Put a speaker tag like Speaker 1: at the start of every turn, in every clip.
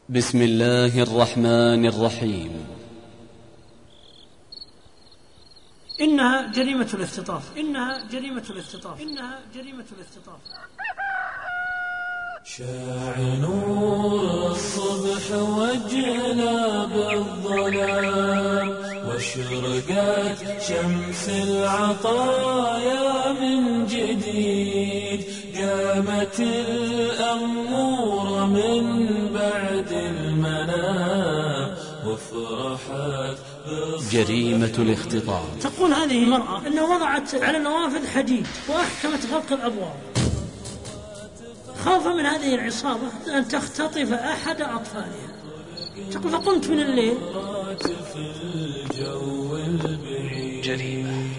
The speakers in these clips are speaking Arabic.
Speaker 1: بسم الله الرحمن الرحيم.
Speaker 2: إنها جريمة الاختطاف. إنها جريمة الاختطاف. إنها جريمة الاختطاف.
Speaker 3: شاع نور الصبح وجهنا بالظلام، واشرقت شمس العطايا من جديد، قامت الأمور من بعد المنام وافرحت.
Speaker 1: جريمة الاختطاف.
Speaker 2: تقول هذه المرأة أنها وضعت على النوافذ حديد وأحكمت غلق الأبواب خوفا من هذه العصابة أن تختطف أحد أطفالها. تقول فقمت من الليل.
Speaker 1: جريمة.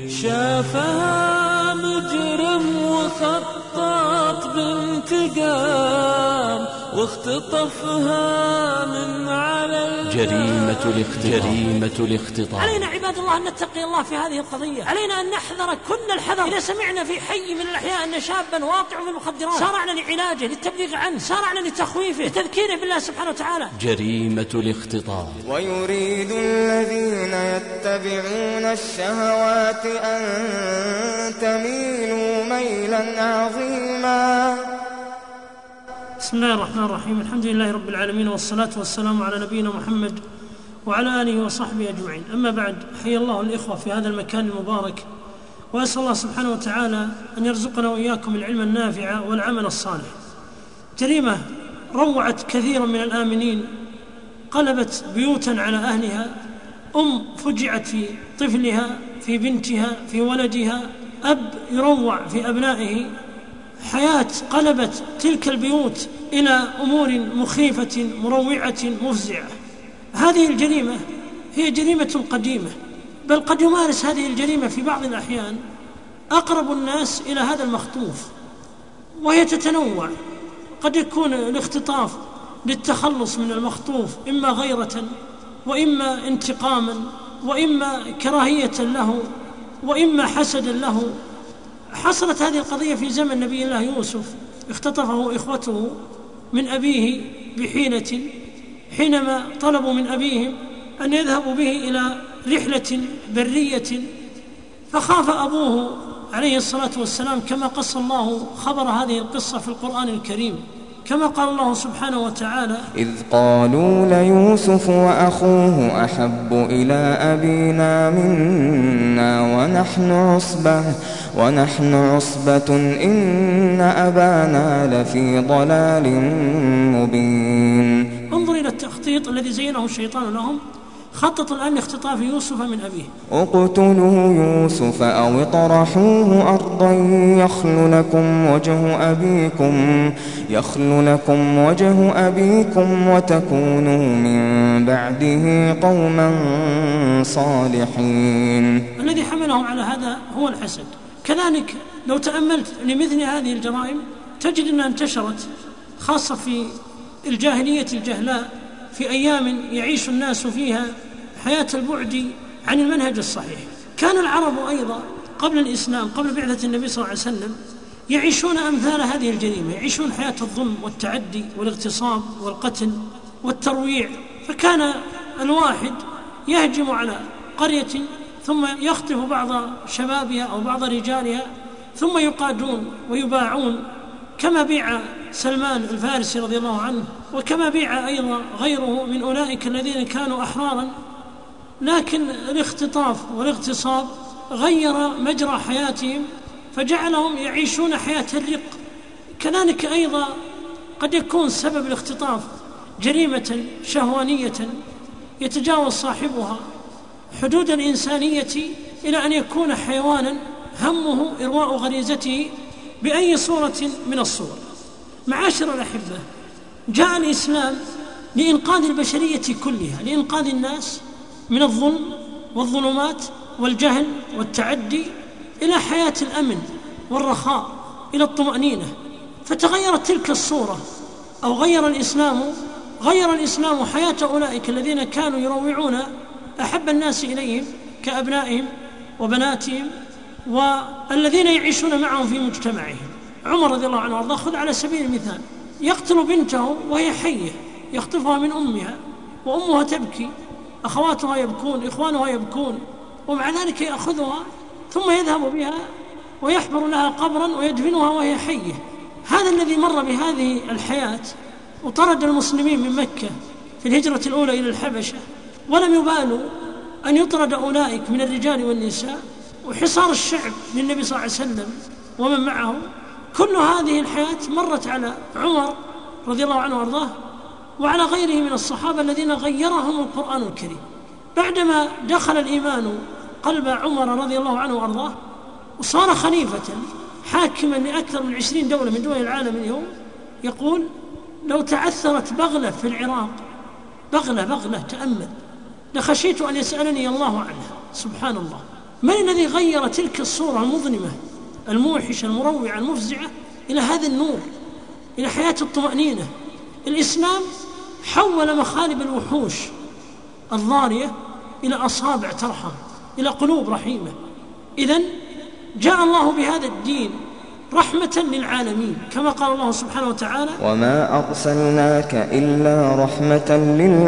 Speaker 3: شافها مجرم وخطط بانتقام، واختطفها من على
Speaker 1: جريمة الاختطاف.
Speaker 2: علينا عباد الله أن نتقي الله في هذه القضية. علينا أن نحذر كل الحذر. إذا سمعنا في حي من الأحياء أن شابا واقع في المخدرات، سارعنا لعلاجه، للتبليغ عنه، سارعنا لتخويفه، لتذكيره بالله سبحانه وتعالى.
Speaker 1: جريمة الاختطاف.
Speaker 4: ويريد الذين يتبعون الشهوات أن تميلوا ميلا عظيما.
Speaker 2: بسم الله الرحمن الرحيم. الحمد لله رب العالمين، والصلاة والسلام على نبينا محمد وعلى آله وصحبه أجمعين. أما بعد، حيا الله الإخوة في هذا المكان المبارك، وأسأل الله سبحانه وتعالى أن يرزقنا وإياكم العلم النافع والعمل الصالح. جريمة روعت كثيرا من الآمنين، قلبت بيوتا على أهلها. فجعت في طفلها، في بنتها، في ولدها. أب يروع في أبنائه. حياة قلبت تلك البيوت إلى أمور مخيفة مروعة مفزعة. هذه الجريمة هي جريمة قديمة، بل قد يمارس هذه الجريمة في بعض الأحيان أقرب الناس إلى هذا المخطوف، وهي تتنوع. قد يكون الاختطاف للتخلص من المخطوف إما غيرة، وإما انتقاما، وإما كراهية له، وإما حسدا له. حصلت هذه القضية في زمن نبي الله يوسف، اختطفه إخوته من أبيه بحيلة، حينما طلبوا من أبيهم أن يذهبوا به إلى رحلة برية، فخاف أبوه عليه الصلاة والسلام، كما قص الله خبر هذه القصة في القرآن الكريم، كما قال الله سبحانه وتعالى:
Speaker 4: إذ قالوا ليوسف وأخوه أحب إلى أبينا منا ونحن عصبة إن أبانا لفي ضلال مبين.
Speaker 2: انظر إلى التخطيط الذي زينه الشيطان لهم. خططوا الآن لاختطاف يوسف من أبيه.
Speaker 4: اقتلوا يوسف أو اطرحوه أرضا يخل لكم وجه أبيكم وتكونوا من بعده قوما صالحين.
Speaker 2: الذي حملهم على هذا هو الحسد. كذلك لو تأملت لمثل هذه الجرائم تجد أنها انتشرت خاصة في الجاهلية الجهلاء، في أيام يعيش الناس فيها حياة البعد عن المنهج الصحيح. كان العرب أيضا قبل الإسلام، قبل بعثة النبي صلى الله عليه وسلم، يعيشون أمثال هذه الجريمة، يعيشون حياة الظلم والتعدي والاغتصاب والقتل والترويع. فكان الواحد يهجم على قرية ثم يخطف بعض شبابها أو بعض رجالها، ثم يقادون ويباعون، كما بيع سلمان الفارسي رضي الله عنه، وكما بيع أيضا غيره من أولئك الذين كانوا أحرارا. لكن الاختطاف والاغتصاب غير مجرى حياتهم، فجعلهم يعيشون حياة الرق. كذلك أيضا قد يكون سبب الاختطاف جريمة شهوانية يتجاوز صاحبها حدود الإنسانية إلى أن يكون حيوانا همه إرواء غريزته بأي صورة من الصور. معاشر الأحبة، جاء الإسلام لإنقاذ البشرية كلها، لإنقاذ الناس من الظلم والظلمات والجهل والتعدي إلى حياة الأمن والرخاء، إلى الطمأنينة. فتغيرت تلك الصورة، أو غير الإسلام حياة أولئك الذين كانوا يروعون أحب الناس إليهم كأبنائهم وبناتهم والذين يعيشون معهم في مجتمعهم. عمر رضي الله عنه وارضاه، خذ على سبيل المثال، يقتل بنته وهي حية يخطفها من أمها وأمها تبكي، أخواتها يبكون، إخوانها يبكون، ومع ذلك يأخذها ثم يذهب بها ويحفر لها قبرا ويدفنها وهي حية. هذا الذي مر بهذه الحياة وطرد المسلمين من مكة في الهجرة الأولى إلى الحبشة، ولم يبالوا أن يطرد أولئك من الرجال والنساء، وحصار الشعب للنبي صلى الله عليه وسلم ومن معه. كل هذه الحياة مرت على عمر رضي الله عنه وارضاه وعلى غيره من الصحابة الذين غيرهم القرآن الكريم. بعدما دخل الإيمان قلب عمر رضي الله عنه وارضاه وصار خليفة حاكما لأكثر من 20 دولة من دول العالم اليوم، يقول: لو تعثرت بغلة في العراق، بغلة تأمل، لخشيت أن يسألني الله عنها. سبحان الله، من الذي غير تلك الصورة المظلمة الموحشة المروعة المفزعة إلى هذا النور، إلى حياة الطمأنينة؟ الإسلام حول مخالب الوحوش الضارية إلى أصابع ترحم، إلى قلوب رحيمة. إذن جاء الله بهذا الدين رحمة للعالمين، كما قال الله سبحانه وتعالى:
Speaker 4: وما أرسلناك إلا رحمة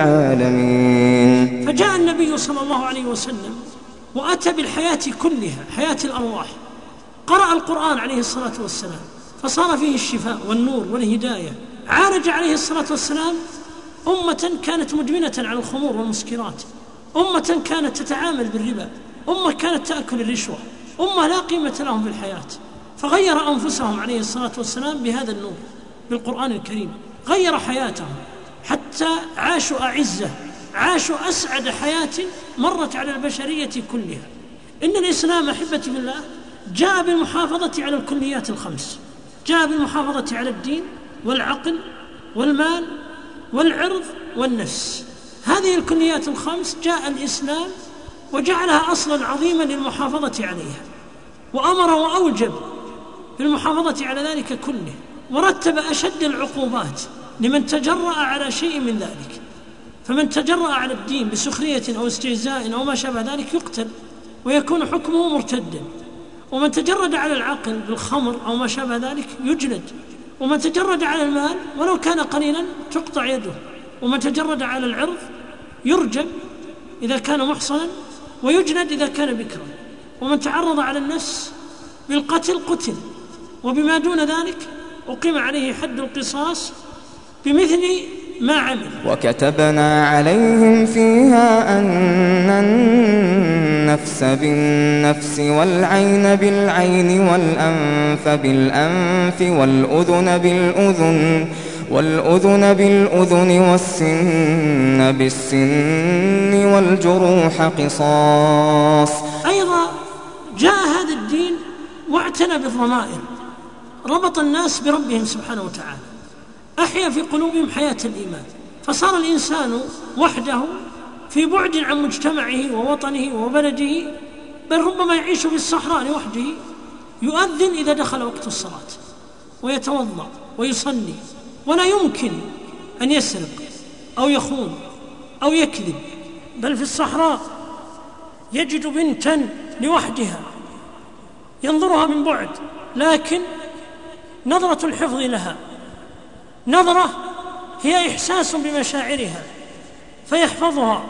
Speaker 4: للعالمين.
Speaker 2: فجاء النبي صلى الله عليه وسلم وأتى بالحياة كلها، حياة الأرواح. قرأ القرآن عليه الصلاة والسلام فصار فيه الشفاء والنور والهداية. عالج عليه الصلاة والسلام أمة كانت مدمنة على الخمور والمسكرات، أمة كانت تتعامل بالربا، أمة كانت تأكل الرشوة، أمة لا قيمة لهم في الحياة. فغير أنفسهم عليه الصلاة والسلام بهذا النور، بالقرآن الكريم. غير حياتهم حتى عاشوا أعزة، عاشوا أسعد حياة مرت على البشرية كلها. إن الإسلام أحبتي بالله جاء بالمحافظة على الكليات الخمس، جاء بالمحافظة على الدين والعقل والمال والعرض والنفس. هذه الكليات الخمس جاء الإسلام وجعلها أصلا عظيما للمحافظة عليها، وأمر وأوجب بالمحافظة على ذلك كله، ورتب أشد العقوبات لمن تجرأ على شيء من ذلك. فمن تجرأ على الدين بسخرية أو استهزاء أو ما شابه ذلك يقتل ويكون حكمه مرتدا، ومن تجرد على العقل بالخمر أو ما شابه ذلك يجلد، ومن تجرد على المال ولو كان قليلا تقطع يده، ومن تجرد على العرض يرجم إذا كان محصنا ويجلد إذا كان بكرا، ومن تعرض على النفس بالقتل قتل، وبما دون ذلك أقيم عليه حد القصاص بمثل ما عمل.
Speaker 4: وكتبنا عليهم فيها أن النفس بالنفس والعين بالعين والأنف بالأنف والأذن بالأذن والسن بالسن والجروح قصاص.
Speaker 2: أيضا جاء هذا الدين واعتنى بالضمائر، ربط الناس بربهم سبحانه وتعالى، أحيا في قلوبهم حياة الإيمان، فصار الإنسان وحده في بعد عن مجتمعه ووطنه وبلده، بل ربما يعيش في الصحراء لوحده، يؤذن إذا دخل وقت الصلاة ويتوضأ ويصلي، ولا يمكن أن يسرق أو يخون أو يكذب. بل في الصحراء يجد بنتا لوحدها ينظرها من بعد، لكن نظرة الحفظ لها نظرة هي إحساس بمشاعرها، فيحفظها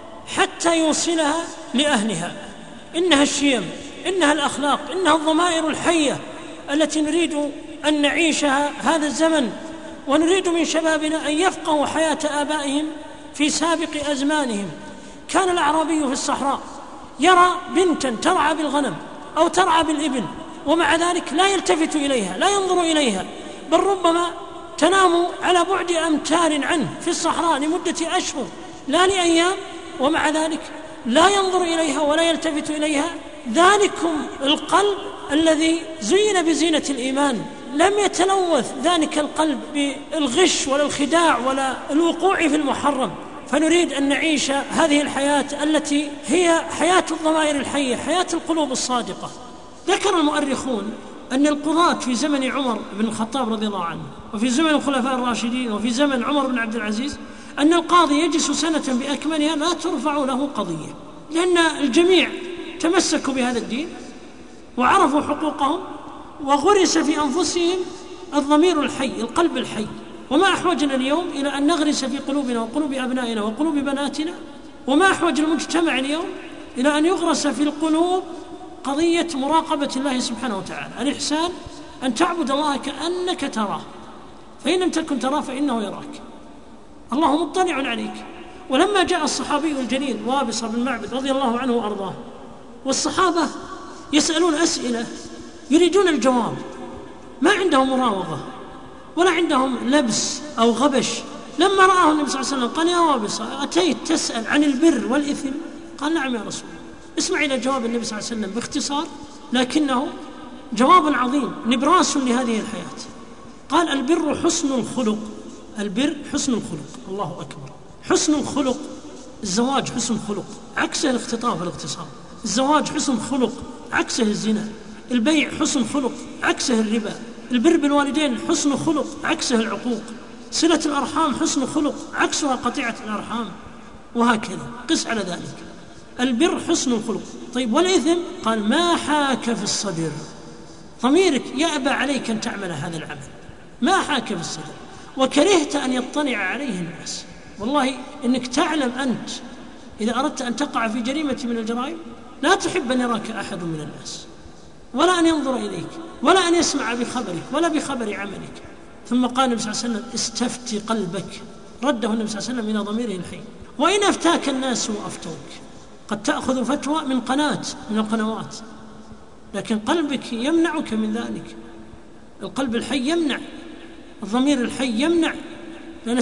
Speaker 2: حتى يوصلها لأهلها. إنها الشيم، إنها الأخلاق، إنها الضمائر الحية التي نريد أن نعيشها هذا الزمن، ونريد من شبابنا أن يفقهوا حياة آبائهم في سابق أزمانهم. كان الأعرابي في الصحراء يرى بنتا ترعى بالغنم أو ترعى بالإبل، ومع ذلك لا يلتفت إليها، لا ينظر إليها، بل ربما تنام على بعد أمتار عنه في الصحراء لمدة أشهر لا لأيام، ومع ذلك لا ينظر إليها ولا يلتفت إليها. ذلكم القلب الذي زين بزينة الإيمان، لم يتلوث ذلك القلب بالغش ولا الخداع ولا الوقوع في المحرم. فنريد أن نعيش هذه الحياة التي هي حياة الضمائر الحية، حياة القلوب الصادقة. ذكر المؤرخون أن القضاة في زمن عمر بن الخطاب رضي الله عنه، وفي زمن الخلفاء الراشدين، وفي زمن عمر بن عبد العزيز، أن القاضي يجلس سنة بأكملها لا ترفع له قضية، لأن الجميع تمسكوا بهذا الدين وعرفوا حقوقهم، وغرس في أنفسهم الضمير الحي، القلب الحي، وما أحوجنا اليوم إلى أن نغرس في قلوبنا وقلوب أبنائنا وقلوب بناتنا، وما أحوج المجتمع اليوم إلى أن يغرس في القلوب قضية مراقبة الله سبحانه وتعالى. الإحسان أن تعبد الله كأنك تراه، فإن لم تكن تراه فإنه يراك، الله مطلع عليك. ولما جاء الصحابي الجليل وابصة بن معبد رضي الله عنه وأرضاه، والصحابة يسألون أسئلة يريدون الجواب، ما عندهم مراوغة ولا عندهم لبس أو غبش. لما رآه النبي صلى الله عليه وسلم قال: يا وابصة، أتيت تسأل عن البر والإثم؟ قال: نعم يا رسول الله. اسمع إلى جواب النبي صلى الله عليه وسلم باختصار، لكنه جواب عظيم نبراس لهذه الحياة. قال: البر حسن الخلق. البر حسن الخلق. الله أكبر. حسن الخلق. الزواج حسن خلق، عكسه الاختطاف والاغتصاب. الزواج حسن خلق، عكسه الزنا. البيع حسن خلق، عكسه الربا. البر بالوالدين حسن خلق، عكسه العقوق. صلة الأرحام حسن خلق، عكسها قطيعة الأرحام. وهكذا قس على ذلك. البر حسن الخلق. طيب والإثم؟ قال: ما حاك في الصدر. ضميرك يأبى عليك أن تعمل هذا العمل، ما حاك في الصدر وكرهت أن يطلع عليه الناس. والله إنك تعلم أنت إذا أردت أن تقع في جريمة من الجرائم لا تحب أن يراك أحد من الناس، ولا أن ينظر إليك، ولا أن يسمع بخبرك ولا بخبر عملك. ثم قال النبي صلى الله عليه وسلم: استفتي قلبك. رده النبي صلى الله عليه وسلم إلى ضميره الحي. وإن أفتاك الناس وأفتوك، قد تأخذ فتوى من قناة من القنوات، لكن قلبك يمنعك من ذلك. القلب الحي يمنع، الضمير الحي يمنع، لأنه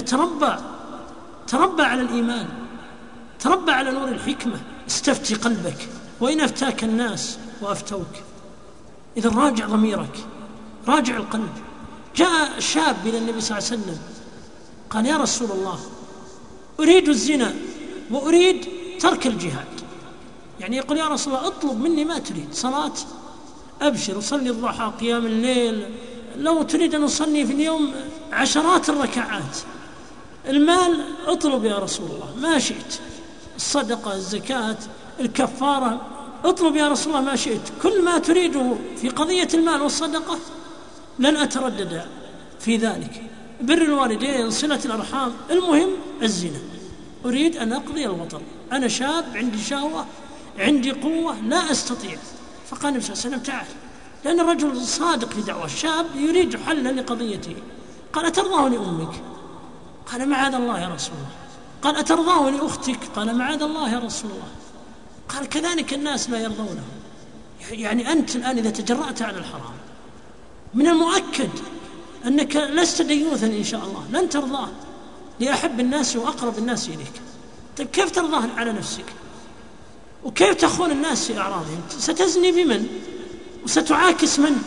Speaker 2: تربى على الإيمان، تربى على نور الحكمة. استفتي قلبك وإن أفتاك الناس وأفتوك. إذا راجع ضميرك، راجع القلب. جاء شاب إلى النبي صلى الله عليه وسلم قال: يا رسول الله، أريد الزنا وأريد ترك الجهاد. يعني يقول: يا رسول الله، اطلب مني ما تريد. صلاة أبشر، أصلي الضحى، قيام الليل، لو تريد أن أصلي في اليوم 10 ركعات. المال اطلب يا رسول الله ما شئت، الصدقة، الزكاة، الكفارة، اطلب يا رسول الله ما شئت. كل ما تريده في قضية المال والصدقة لن أتردد في ذلك. بر الوالدين، صلة الأرحام، المهم الزنا. أريد أن أقضي الوطن، أنا شاب عندي شهوة، عندي قوة، لا أستطيع. فقال النبي صلى الله عليه وسلم: تعال. لأن الرجل صادق في دعوة، الشاب يريد حلا لقضيته. قال: أترضاه لأمك؟ قال: معاذ الله يا رسول الله. قال: أترضاه لأختك؟ قال: معاذ الله يا رسول الله. قال: كذلك الناس لا يرضونه. يعني أنت الآن إذا تجرأت على الحرام من المؤكد أنك لست ديوثا إن شاء الله، لن ترضاه لأحب الناس وأقرب الناس إليك. طيب كيف ترضاه على نفسك؟ وكيف تخون الناس في أعراضهم؟ ستزني بمن؟ وستعاكس من؟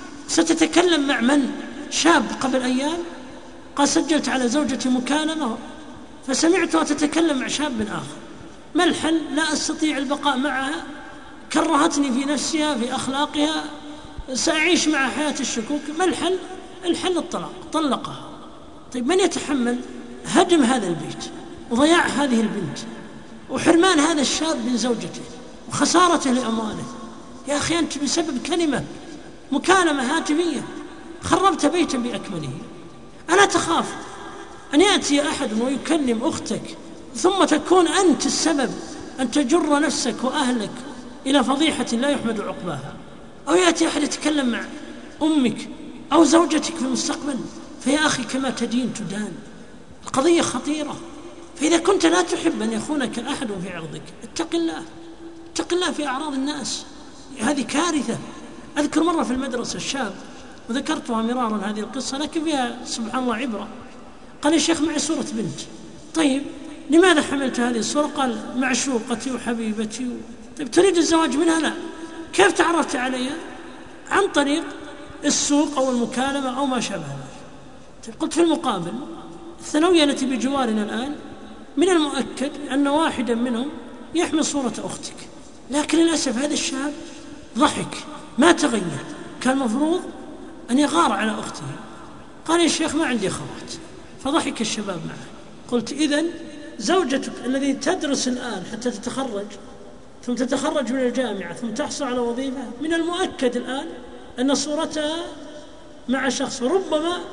Speaker 2: ستتكلم مع من؟ شاب قبل أيام قال: سجلت على زوجتي مكالمة فسمعتها تتكلم مع شاب آخر. ما الحل؟ لا أستطيع البقاء معها، كرهتني في نفسها، في أخلاقها، سأعيش مع حياة الشكوك. ما الحل؟ الحل الطلاق، طلقها. طيب من يتحمل هدم هذا البيت وضياع هذه البنت وحرمان هذا الشاب من زوجته وخسارته لأمواله؟ يا أخي أنت بسبب كلمة، مكالمة هاتفية، خربت بيتا بأكمله. ألا تخاف أن يأتي أحد ويكلم أختك ثم تكون أنت السبب أن تجر نفسك وأهلك إلى فضيحة لا يحمد عقباها؟ أو يأتي أحد يتكلم مع أمك أو زوجتك في المستقبل؟ فيا أخي كما تدين تدان. القضية خطيرة. فإذا كنت لا تحب أن يخونك أحد في عرضك، اتق الله، اتق الله في أعراض الناس. هذه كارثة. أذكر مرة في المدرسة الشاب، وذكرتها مرارا هذه القصة، لكن فيها سبحان الله عبرة. قال: يا شيخ معي صورة بنت. طيب لماذا حملت هذه الصورة؟ قال: معشوقتي وحبيبتي. طيب تريد الزواج منها؟ لا. كيف تعرفت عليها؟ عن طريق السوق أو المكالمة أو ما شابه ذلك. طيب قلت في المقابل الثانوية التي بجوارنا الآن من المؤكد أن واحدا منهم يحمل صورة أختك، لكن للأسف هذا الشاب ضحك ما تغير. كان مفروض أن يغار على أخته. قال: يا شيخ ما عندي أخوات. فضحك الشباب معه. قلت: إذن زوجتك الذي تدرس الآن حتى تتخرج، ثم تتخرج من الجامعة، ثم تحصل على وظيفة، من المؤكد الآن أن صورتها مع شخص، وربما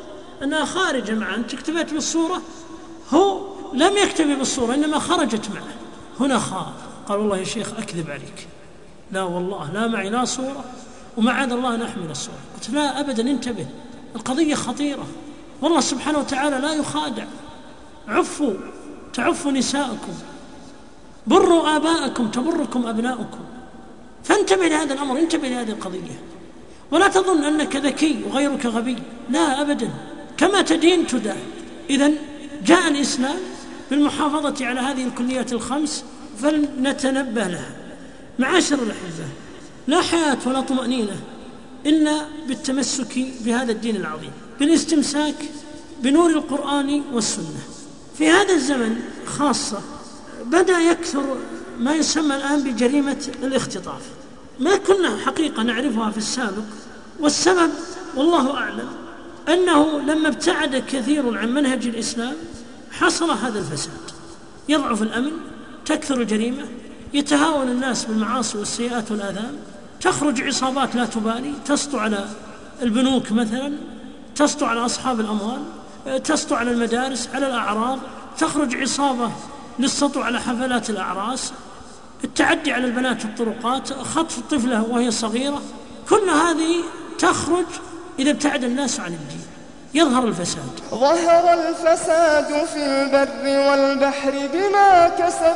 Speaker 2: أنها خارجة معه، أنت اكتفيت بالصورة، هو لم يكتفي بالصورة إنما خرجت معه. هنا خاف، قال والله يا شيخ أكذب عليك، لا والله لا معي لا صورة ومعاذ الله أن أحمل الصورة. قلت لا أبدا، انتبه، القضية خطيرة، والله سبحانه وتعالى لا يخادع. عفوا تعفوا نساءكم، بروا آباءكم تبركم أبناؤكم. فانتبه لهذا الأمر، انتبه لهذه القضية، ولا تظن أنك ذكي وغيرك غبي، لا أبدا، كما تدين تدان. إذن جاء الإسلام بالمحافظة على هذه الكليات الخمس، فلنتنبه لها. معاشر الأحبة، لا حياة ولا طمأنينة إلا بالتمسك بهذا الدين العظيم، بالاستمساك بنور القرآن والسنة. في هذا الزمن خاصة بدأ يكثر ما يسمى الآن بجريمة الاختطاف، ما كنا حقيقة نعرفها في السابق، والسبب والله أعلم أنه لما ابتعد كثير عن منهج الإسلام حصل هذا الفساد، يضعف الأمن، تكثر الجريمة، يتهاون الناس بالمعاصي والسيئات والآثام، تخرج عصابات لا تبالي، تسطو على البنوك مثلا، تسطو على أصحاب الأموال، تسطو على المدارس، على الأعراض، تخرج عصابة للسطو على حفلات الأعراس، التعدي على البنات في الطرقات، خطف طفلة وهي صغيرة، كل هذه تخرج إذا ابتعد الناس عن الدين، يظهر الفساد.
Speaker 4: ظهر الفساد في البر والبحر بما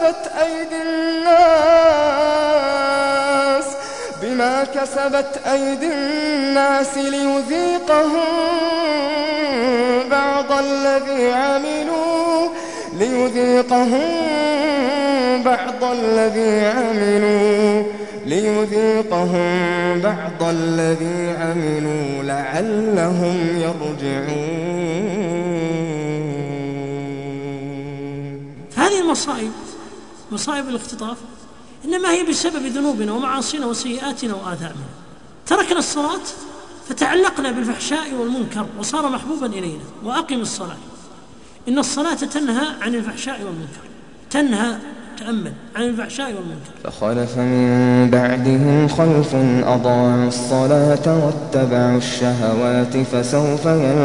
Speaker 4: كسبت أيدي الناس ليذيقهم بعض الذي عملوا لعلهم يرجعون.
Speaker 2: هذه المصائب، مصائب الاختطاف، إنما هي بسبب ذنوبنا ومعاصينا وسيئاتنا وآثامنا. تركنا الصلاة فتعلقنا بالفحشاء والمنكر وصار محبوبا إلينا. وأقم الصلاة، إن الصلاة تنهى عن الفحشاء والمنكر، تنهى، تأمل، عن الفحشاء والمنكر.
Speaker 4: فخلف من بعدهم خلف أضاعوا الصلاة واتبعوا الشهوات فسوف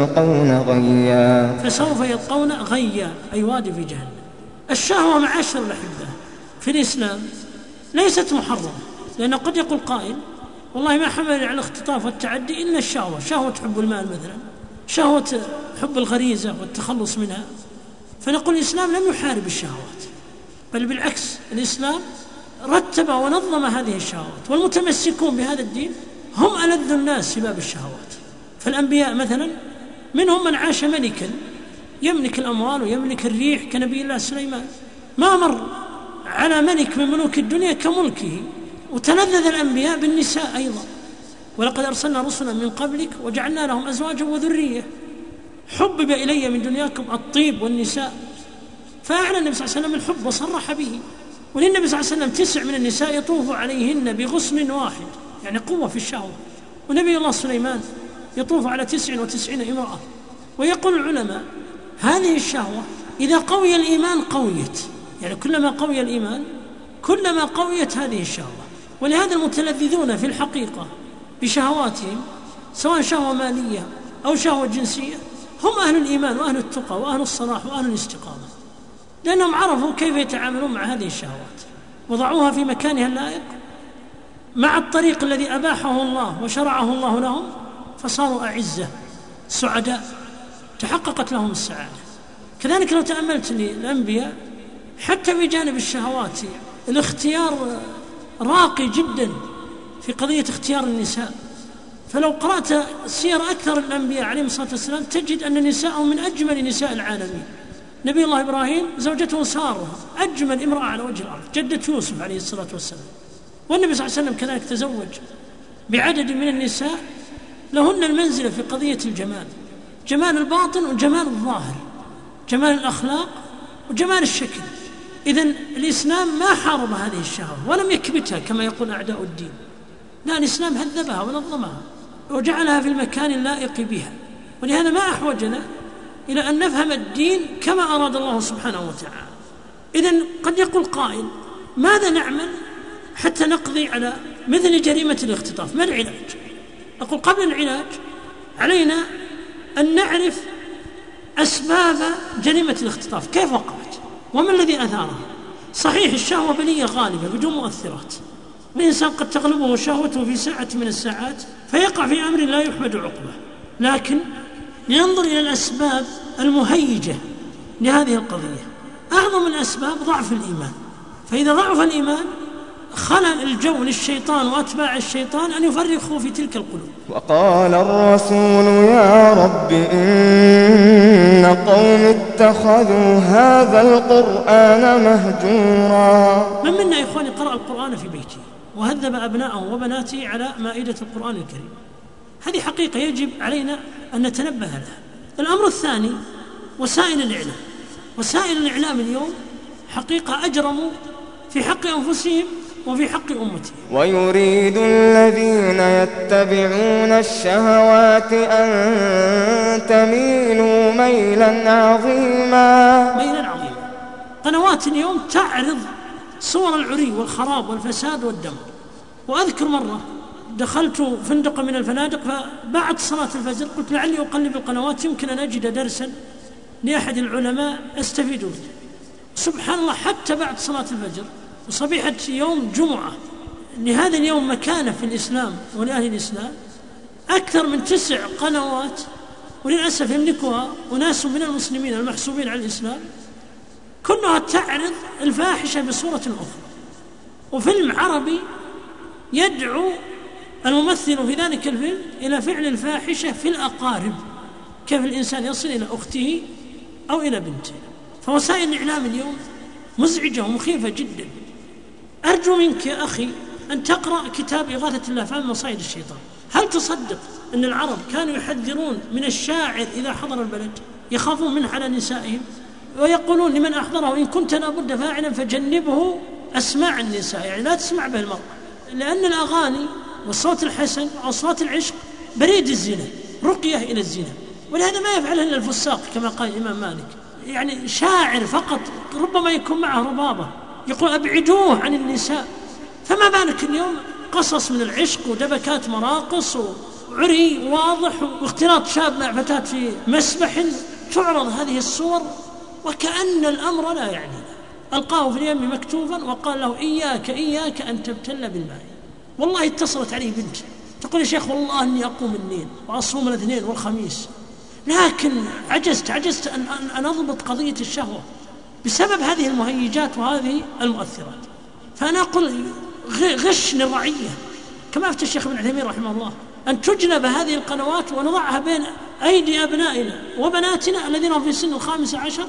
Speaker 4: يلقون
Speaker 2: غيا، أي وادي في جهنم. الشهوة معاشر الأحبة في الإسلام ليست محرمة، لأنه قد يقول قائل والله ما حمل على الاختطاف والتعدي إلا الشهوة، شهوة حب المال مثلا، شهوة حب الغريزة والتخلص منها. فنقول الإسلام لم يحارب الشهوات، بل بالعكس، الإسلام رتب ونظم هذه الشهوات، والمتمسكون بهذا الدين هم ألذ الناس في باب الشهوات. فالأنبياء مثلا منهم من عاش ملكا يملك الأموال ويملك الريح كنبي الله سليمان، ما مر على ملك من ملوك الدنيا كملكه. وتلذذ الأنبياء بالنساء أيضا، ولقد أرسلنا رسلا من قبلك وجعلنا لهم أزواجا وذرية. حبب إلي من دنياكم الطيب والنساء، فأعلن النبي صلى الله عليه وسلم الحب وصرح به. وللنبي صلى الله عليه وسلم 9 من النساء يطوف عليهن بغصن واحد، يعني قوة في الشهوة. ونبي الله سليمان يطوف على 99 امرأة. ويقول العلماء هذه الشهوة إذا قوي الإيمان قويت، يعني كلما قوي الإيمان كلما قويت هذه الشهوة. ولهذا المتلذذون في الحقيقة بشهواتهم سواء شهوة مالية أو شهوة جنسية هم أهل الإيمان وأهل التقى وأهل الصلاح وأهل الاستقامة، لأنهم عرفوا كيف يتعاملون مع هذه الشهوات، وضعوها في مكانها اللائق مع الطريق الذي أباحه الله وشرعه الله لهم، فصاروا أعزة سعداء، تحققت لهم السعادة. كذلك لو تأملت للأنبياء حتى في جانب الشهوات الاختيار راقي جدا في قضية اختيار النساء. فلو قرأت سير أكثر الأنبياء عليهم الصلاة والسلام تجد أن نساءهم من أجمل نساء العالمين. نبي الله إبراهيم زوجته سارة أجمل امرأة على وجه الأرض، جدة يوسف عليه الصلاة والسلام. والنبي صلى الله عليه وسلم كذلك تزوج بعدد من النساء لهن المنزلة في قضية الجمال، جمال الباطن وجمال الظاهر، جمال الأخلاق وجمال الشكل. إذن الإسلام ما حارب هذه الشهوة ولم يكبتها كما يقول أعداء الدين، لا، الإسلام هذبها ونظمها وجعلها في المكان اللائق بها. ولهذا ما أحوجنا إلى أن نفهم الدين كما أراد الله سبحانه وتعالى. إذن قد يقول قائل ماذا نعمل حتى نقضي على مثل جريمة الاختطاف؟ ما العلاج؟ أقول قبل العلاج علينا أن نعرف أسباب جريمة الاختطاف كيف وقعت وما الذي أثارها. صحيح الشهوة بلية غالبة بدون مؤثرات، الإنسان قد تغلبه شهوته في ساعة من الساعات فيقع في أمر لا يحمد عقبه، لكن لننظر إلى الأسباب المهيجة لهذه القضية. أعظم الأسباب ضعف الإيمان، فإذا ضعف الإيمان خلق الجو للشيطان وأتباع الشيطان أن يفرخوا في تلك القلوب.
Speaker 4: وقال الرسول يا رب إن قوم اتخذوا هذا القرآن مهجورا.
Speaker 2: من منا يا إخواني قرأ القرآن في بيته وهذب أبناءه وبناته على مائدة القرآن الكريم؟ هذه حقيقة يجب علينا أن نتنبه لها. الأمر الثاني وسائل الإعلام. وسائل الإعلام اليوم حقيقة أجرموا في حق أنفسهم وفي حق أمتهم.
Speaker 4: ويريد الذين يتبعون الشهوات أن تميلوا ميلا عظيما.
Speaker 2: قنوات اليوم تعرض صور العري والخراب والفساد والدمار. وأذكر مرة دخلت فندق من الفنادق فبعد صلاة الفجر قلت لعلي أقلب القنوات يمكن أن أجد درسا لأحد العلماء أستفيد منه. سبحان الله حتى بعد صلاة الفجر وصبيحة يوم جمعة لهذا اليوم مكانة في الإسلام ولأهل الإسلام أكثر من 9 قنوات وللأسف يملكها أناس من المسلمين المحسوبين على الإسلام كلها تعرض الفاحشة بصورة أخرى. وفيلم عربي يدعو الممثل في ذلك الفيلم إلى فعل الفاحشة في الأقارب، كيف الإنسان يصل إلى أخته أو إلى بنته. فوسائل الإعلام اليوم مزعجة ومخيفة جدا. أرجو منك يا أخي أن تقرأ كتاب إغاثة اللافعين من مصائد الشيطان. هل تصدق أن العرب كانوا يحذرون من الشاعر إذا حضر البلد، يخافون منه على نسائهم، ويقولون لمن أحضره إن كنت لابد فاعلا فجنبه أسماع النساء، يعني لا تسمع به المرأة، لأن الأغاني والصوت الحسن وأصوات العشق بريد الزنا، رقية إلى الزنا. ولهذا ما يفعله إلا الفساق كما قال الإمام مالك، يعني شاعر فقط ربما يكون معه ربابة يقول أبعدوه عن النساء. فما بالك اليوم قصص من العشق ودبكات مراقص وعري واضح واختلاط شاب مع فتاة في مسبح، تعرض هذه الصور وكأن الأمر لا يعنينا. ألقاه في اليم مكتوفا وقال له إياك أن تبتل بالماء. والله اتصلت عليه بنت تقول يا شيخ والله أني أقوم الليل وأصوم الاثنين والخميس، لكن عجزت أن أضبط قضية الشهوة بسبب هذه المهيجات وهذه المؤثرات. فأنا أقول غش للرعية كما أفتى الشيخ ابن عثيمين رحمه الله أن تجلب هذه القنوات ونضعها بين أيدي أبنائنا وبناتنا الذين هم في سن 15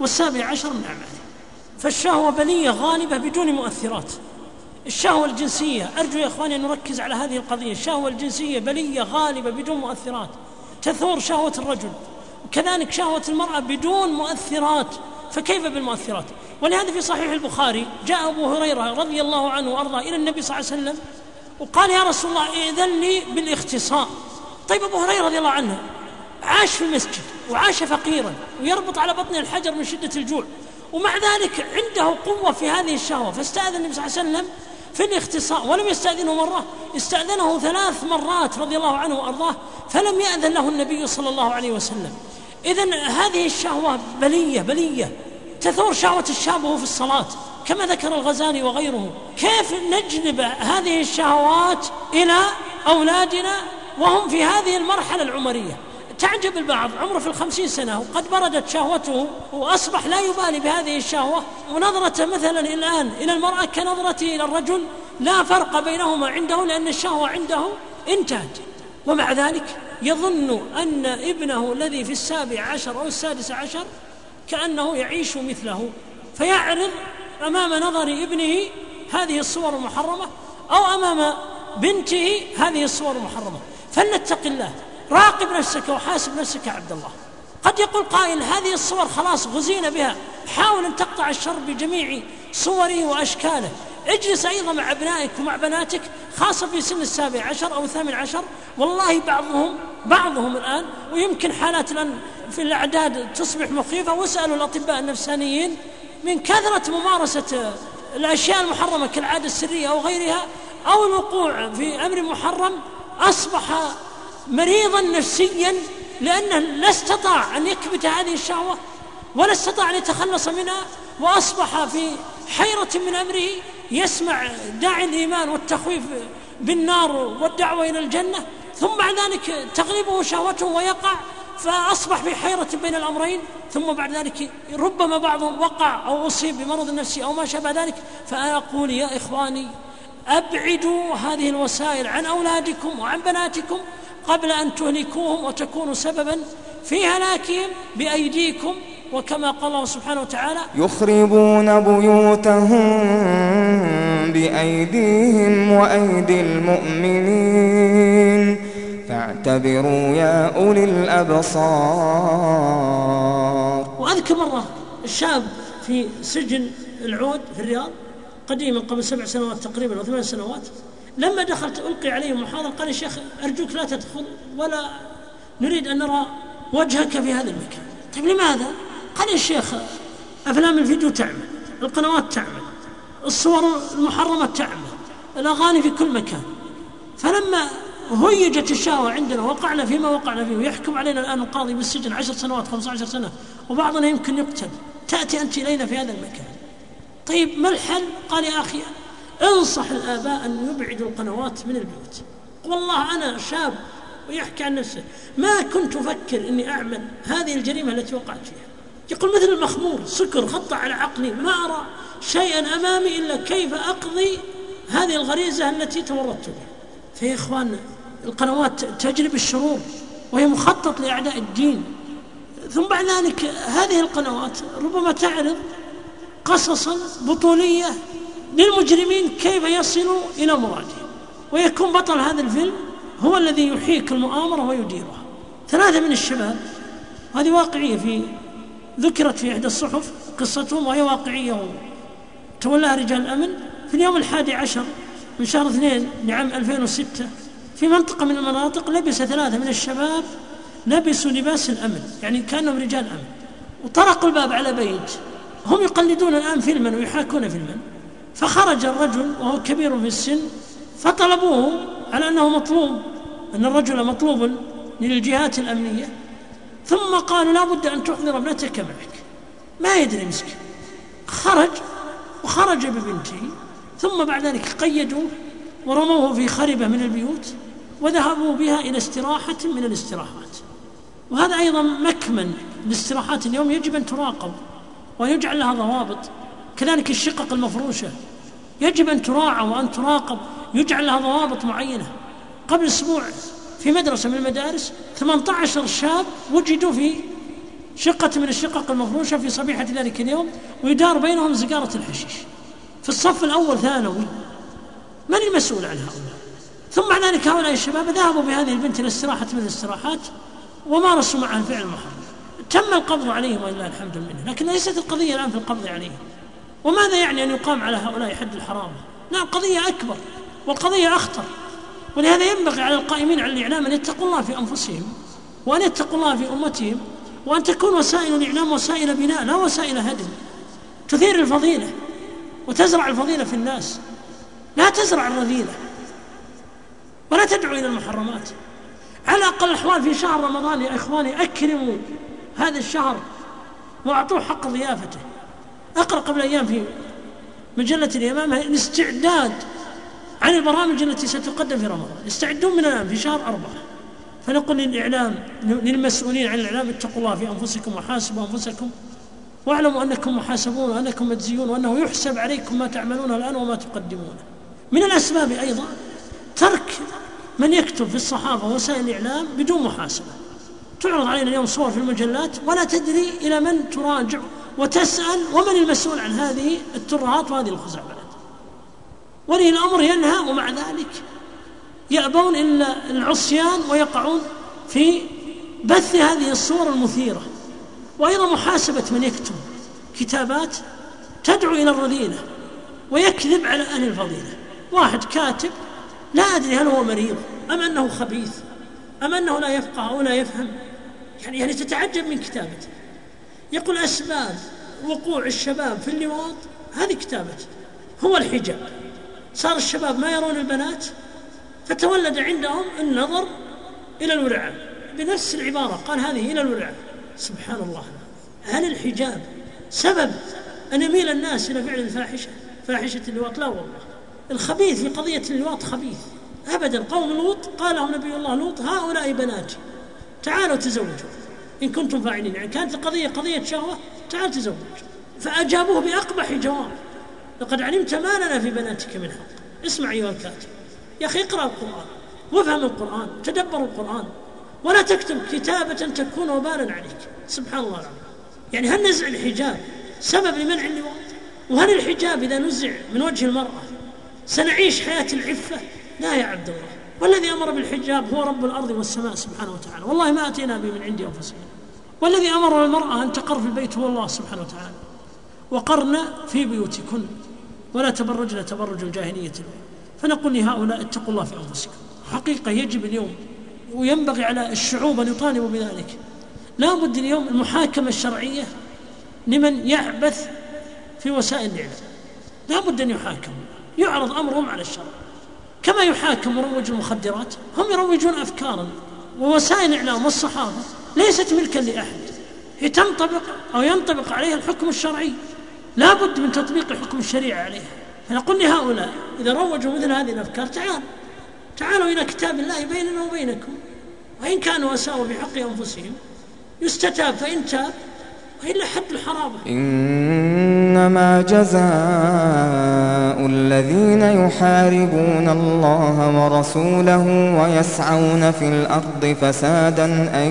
Speaker 2: و17 من أعمالهم. فالشهوة بلية غالبة بدون مؤثرات. الشهوة الجنسية أرجو يا إخواني أن نركز على هذه القضية. الشهوة الجنسية بلية غالبة بدون مؤثرات، تثور شهوة الرجل وكذلك شهوة المرأة بدون مؤثرات، فكيف بالمؤثرات؟ ولهذا في صحيح البخاري جاء أبو هريرة رضي الله عنه وأرضاه إلى النبي صلى الله عليه وسلم وقال يا رسول الله إذن لي بالاختصاء. طيب أبو هريرة رضي الله عنه عاش في المسجد وعاش فقيرا ويربط على بطن الحجر من شدة الجوع، ومع ذلك عنده قوة في هذه الشهوة، فاستأذن النبي صلى الله عليه وسلم في الاختصاء، ولم يستأذنه مرة، استأذنه 3 مرات رضي الله عنه وأرضاه، فلم يأذن له النبي صلى الله عليه وسلم. إذن هذه الشهوة بلية تثور شهوة الشاب وهو في الصلاة كما ذكر الغزالي وغيره. كيف نجلب هذه الشهوات إلى أولادنا وهم في هذه المرحلة العمرية؟ تعجب البعض عمره في 50 سنة وقد بردت شهوته وأصبح لا يبالي بهذه الشهوة، ونظرة مثلا الآن إلى المرأة كنظرته إلى الرجل، لا فرق بينهما عنده لأن الشهوة عنده انتهت. ومع ذلك يظن أن ابنه الذي في 17 أو 16 كأنه يعيش مثله، فيعرض أمام نظر ابنه هذه الصور المحرمة أو أمام بنته هذه الصور المحرمة. فلنتق الله، راقب نفسك وحاسب نفسك يا عبد الله. قد يقول قائل هذه الصور خلاص غزينا بها، حاول أن تقطع الشر بجميع صوره وأشكاله. اجلس أيضا مع أبنائك ومع بناتك خاصة في سن 17 أو 18. والله بعضهم الآن، ويمكن حالات الآن في الأعداد تصبح مخيفة، واسألوا الأطباء النفسانيين من كثرة ممارسة الأشياء المحرمة كالعادة السرية أو غيرها أو الوقوع في أمر محرم أصبح مريضا نفسيا لأنه لا استطاع أن يكبت هذه الشهوة ولا استطاع أن يتخلص منها، وأصبح في حيرة من أمره، يسمع داعي الإيمان والتخويف بالنار والدعوة إلى الجنة، ثم بعد ذلك تغلبه شهوته ويقع، فأصبح في حيرة بين الأمرين. ثم بعد ذلك ربما بعضهم وقع أو أصيب بمرض نفسي أو ما شابه ذلك. فأقول يا إخواني أبعدوا هذه الوسائل عن أولادكم وعن بناتكم قبل أن تهلكوهم وتكونوا سببا في هلاكهم بأيديكم. وكما قال الله سبحانه وتعالى
Speaker 4: يخربون بيوتهم بأيديهم وأيدي المؤمنين فاعتبروا يا أولي الأبصار.
Speaker 2: وأذكر مرة الشاب في سجن العود في الرياض قديما قبل 7 سنوات تقريبا أو 8 سنوات، لما دخلت ألقي عليه محاضرة قال: يا شيخ أرجوك لا تدخل ولا نريد أن نرى وجهك في هذا المكان. طيب لماذا؟ قال: يا شيخ أفلام الفيديو تعمل، القنوات تعمل، الصور المحرمة تعمل، الأغاني في كل مكان. فلما هيجت الشهوة عندنا وقعنا فيما وقعنا فيه، ويحكم علينا الآن القاضي بالسجن 10 سنوات 15 سنة وبعضنا يمكن يقتل، تأتي أنت إلينا في هذا المكان. طيب ما الحل؟ قال: يا أخي انصح الآباء أن يبعدوا القنوات من البيوت. والله أنا شاب ويحكي عن نفسه ما كنت أفكر أني أعمل هذه الجريمة التي وقعت فيها. يقول مثل المخمور، سكر خط على عقلي، ما أرى شيئا أمامي إلا كيف أقضي هذه الغريزة التي تورطت بها. فيا إخوان القنوات تجلب الشرور وهي مخطط لأعداء الدين. ثم بعد ذلك هذه القنوات ربما تعرض قصصا بطولية للمجرمين كيف يصلوا إلى مرادهم، ويكون بطل هذا الفيلم هو الذي يحيك المؤامرة ويديرها. 3 من الشباب، هذه واقعية ذكرت في إحدى الصحف قصتهم وهي واقعية تولاها رجال الأمن في اليوم 11 من شهر 2 لعام 2006 في منطقة من المناطق. لبس 3 من الشباب لبسوا لباس الأمن، يعني كانهم رجال أمن، وطرقوا الباب على بيت. هم يقلدون الآن فيلما ويحاكون فيلما. فخرج الرجل وهو كبير في السن، فطلبوه على أنه مطلوب، أن الرجل مطلوب للجهات الأمنية. ثم قالوا: لا بد أن تحضر ابنتك معك. ما يدري مسكين، خرج ببنته. ثم بعد ذلك قيدوه ورموه في خربة من البيوت وذهبوا بها إلى استراحة من الاستراحات. وهذا أيضا مكمن الاستراحات اليوم يجب أن تراقب ويجعل لها ضوابط. كذلك الشقق المفروشة يجب أن تراعى وأن تراقب، يجعل لها ضوابط معينة. قبل أسبوع في مدرسة من المدارس 18 شاب وجدوا في شقة من الشقق المفروشة في صبيحة ذلك اليوم، ويدار بينهم سيجارة الحشيش في الصف الأول ثانوي. من المسؤول عن هؤلاء؟ ثم بعد ذلك هؤلاء الشباب ذهبوا بهذه البنت إلى استراحة من الاستراحات ومارسوا معها الفعل المحرم. تم القبض عليهم ولله الحمد منه، لكن ليست القضية الآن في القبض عليهم. وماذا يعني أن يقام على هؤلاء حد الحرام؟ لا، القضية أكبر والقضية أخطر. ولهذا ينبغي على القائمين على الإعلام أن يتقوا الله في أنفسهم وأن يتقوا الله في أمتهم، وأن تكون وسائل الإعلام وسائل بناء لا وسائل هدم، تثير الفضيلة وتزرع الفضيلة في الناس، لا تزرع الرذيلة ولا تدعو إلى المحرمات. على أقل الأحوال في شهر رمضان يا إخواني أكرموا هذا الشهر وأعطوه حق ضيافته. أقرأ قبل أيام في مجلة الإمام الاستعداد عن البرامج التي ستقدم في رمضان، يستعدون من الآن في شهر 4. فنقول للإعلام للمسؤولين عن الإعلام: اتقوا الله في أنفسكم وحاسبوا أنفسكم واعلموا أنكم محاسبون وأنكم مجزيون وأنه يحسب عليكم ما تعملون الآن وما تقدمونه. من الأسباب أيضا ترك من يكتب في الصحافة ووسائل الإعلام بدون محاسبة. تعرض علينا اليوم صور في المجلات ولا تدري إلى من تراجع وتسأل ومن المسؤول عن هذه الترهات وهذه الخزعبلات. ولي الأمر ينهى ومع ذلك يأبون إلا العصيان ويقعون في بث هذه الصور المثيرة. وأيضا محاسبة من يكتب كتابات تدعو إلى الرذيلة ويكذب على أهل الفضيلة. واحد كاتب لا أدري هل هو مريض أم أنه خبيث أم أنه لا يفقه أو لا يفهم، يعني تتعجب من كتابته. يقول: أسباب وقوع الشباب في اللواط هذه كتابته، هو الحجاب. صار الشباب ما يرون البنات فتولد عندهم النظر إلى الورعان، بنفس العبارة قال هذه إلى الولع. سبحان الله. هل الحجاب سبب أن يميل الناس إلى فعل الفاحشة، فاحشة اللواط؟ لا والله. الخبيث في قضية اللواط خبيث أبدا. قوم لوط قال لهم نبي الله لوط هؤلاء بناتي تعالوا تزوجوا إن كنتم فاعلين. يعني كانت القضية قضية شهوة، تعال تزوج. فأجابوه بأقبح جواب: لقد علمت ما لنا في بناتك من حق. اسمع أيها الكاتب، يا أخي اقرأ القرآن وافهم القرآن، تدبر القرآن، ولا تكتب كتابة تكون وبالا عليك. سبحان الله العظيم. يعني هل نزع الحجاب سبب لمنع اللواط؟ وهل الحجاب إذا نزع من وجه المرأة سنعيش حياة العفة؟ لا يا عبد الله. والذي أمر بالحجاب هو رب الأرض والسماء سبحانه وتعالى، والله ما أتينا به من عند أنفسنا. والذي أمر المرأة أن تقر في البيت هو الله سبحانه وتعالى. وقرن في بيوتكن ولا تبرجن تبرج الجاهلية. فنقول لهؤلاء اتقوا الله في أنفسكم. حقيقة يجب اليوم وينبغي على الشعوب أن يطالبوا بذلك. لا بد اليوم المحاكمة الشرعية لمن يعبث في وسائل الإعلام، لا بد أن يحاكم، يعرض أمرهم على الشرع كما يحاكم مروج المخدرات. هم يروجون أفكارا، ووسائل الإعلام والصحافة ليست ملكا لأحد، هي تنطبق أو ينطبق عليها الحكم الشرعي، لا بد من تطبيق الحكم الشريعي عليها. فنقول لهؤلاء إذا روجوا مثل هذه الأفكار تعالوا إلى كتاب الله بيننا وبينكم، وإن كانوا أساءوا بحق أنفسهم يستتاب فإن تاب، وإلا حد الحرابة.
Speaker 4: إنما جزاء الذين يحاربون الله ورسوله ويسعون في الأرض فسادا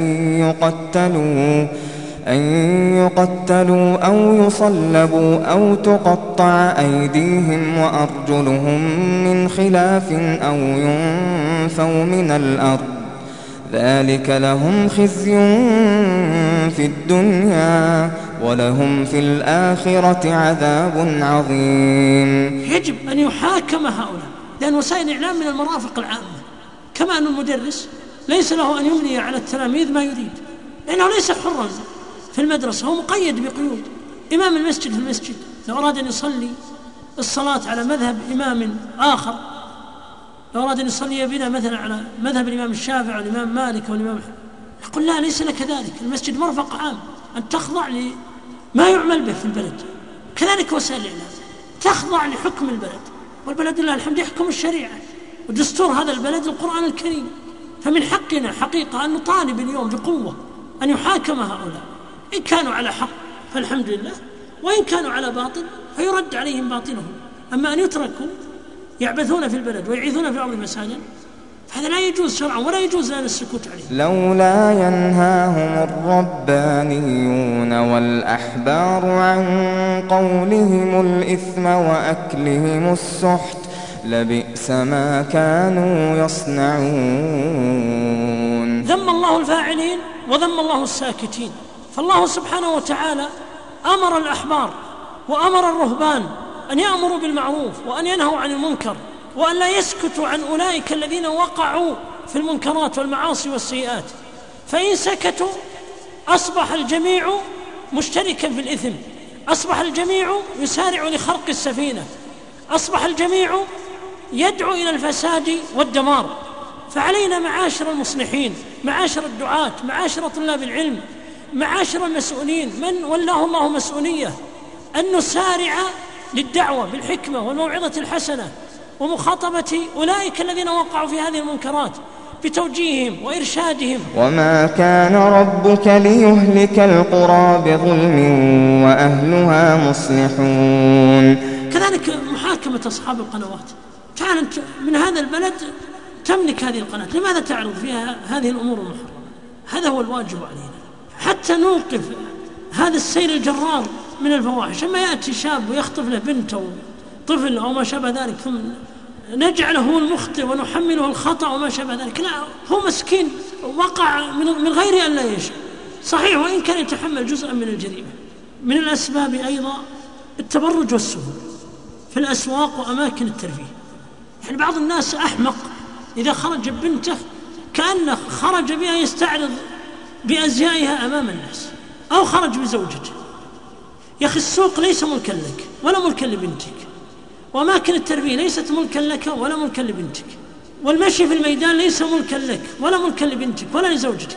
Speaker 4: أن يقتلوا أو يصلبوا أو تقطع أيديهم وأرجلهم من خلاف أو ينفوا من الأرض، ذلك لهم خزي في الدنيا ولهم في الآخرة عذاب عظيم.
Speaker 2: يجب أن يحاكم هؤلاء، لأن وسائل الإعلام من المرافق العامة. كما أن المدرس ليس له أن يملي على التلاميذ ما يريد، لأنه ليس حرا في المدرسة، هو مقيد بقيود. إمام المسجد في المسجد لو أراد أن يصلي الصلاة على مذهب إمام آخر، لو أراد أن يصلي بنا مثلا على مذهب الإمام الشافعي والإمام مالك والإمام يقول لا، ليس لك ذلك. المسجد مرفق عام، أن تخضع لما يعمل به في البلد. كذلك وسائل الإعلام تخضع لحكم البلد، والبلد لله الحمد يحكم الشريعة، ودستور هذا البلد القرآن الكريم. فمن حقنا حقيقة أن نطالب اليوم بقوة أن يحاكم هؤلاء، إن كانوا على حق فالحمد لله، وإن كانوا على باطل فيرد عليهم باطلهم. أما أن يتركوا يعبثون في البلد ويعيثون في الأرض مساجا، فهذا لا يجوز شرعا ولا يجوز لنا السكوت عليه.
Speaker 4: لولا ينهاهم الربانيون والأحبار عن قولهم الإثم وأكلهم السحت لبئس ما كانوا يصنعون.
Speaker 2: ذم الله الفاعلين وذم الله الساكتين. فالله سبحانه وتعالى أمر الأحبار وأمر الرهبان أن يأمروا بالمعروف وأن ينهوا عن المنكر، وأن لا يسكتوا عن أولئك الذين وقعوا في المنكرات والمعاصي والسيئات. فإن سكتوا أصبح الجميع مشتركا في الإثم، أصبح الجميع يسارع لخرق السفينة، أصبح الجميع يدعو إلى الفساد والدمار. فعلينا معاشر المصلحين، معاشر الدعاة، معاشر طلاب العلم، معاشر المسؤولين من ولاه الله مسؤولية، أن نسارع للدعوة بالحكمة والموعظة الحسنة ومخاطبة أولئك الذين وقعوا في هذه المنكرات بتوجيههم وإرشادهم.
Speaker 4: وما كان ربك ليهلك القرى بظلم وأهلها مصلحون.
Speaker 2: كذلك محاكمة أصحاب القنوات. تعال أنت من هذا البلد تملك هذه القناة، لماذا تعرض فيها هذه الأمور المحرمة؟ هذا هو الواجب علينا حتى نوقف هذا السير الجرار من الفواحش. أما يأتي شاب ويخطف له بنت أو طفل أو ما شابه ذلك ثم نجعله هو المخطئ ونحمله الخطأ وما شابه ذلك، لا، هو مسكين وقع من غير أن لا يشعر، صحيح، وإن كان يتحمل جزءا من الجريمة. من الأسباب أيضا التبرج والسهول في الأسواق وأماكن الترفيه. يعني بعض الناس أحمق إذا خرج بنته كأنه خرج بها يستعرض بأزيائها أمام الناس، أو خرج بزوجته. يا أخي السوق ليس ملكا لك ولا ملكا لبنتك، وأماكن الترفيه ليست ملكا لك ولا ملكا لبنتك، والمشي في الميدان ليس ملكا لك ولا ملكا لبنتك ولا لزوجتك.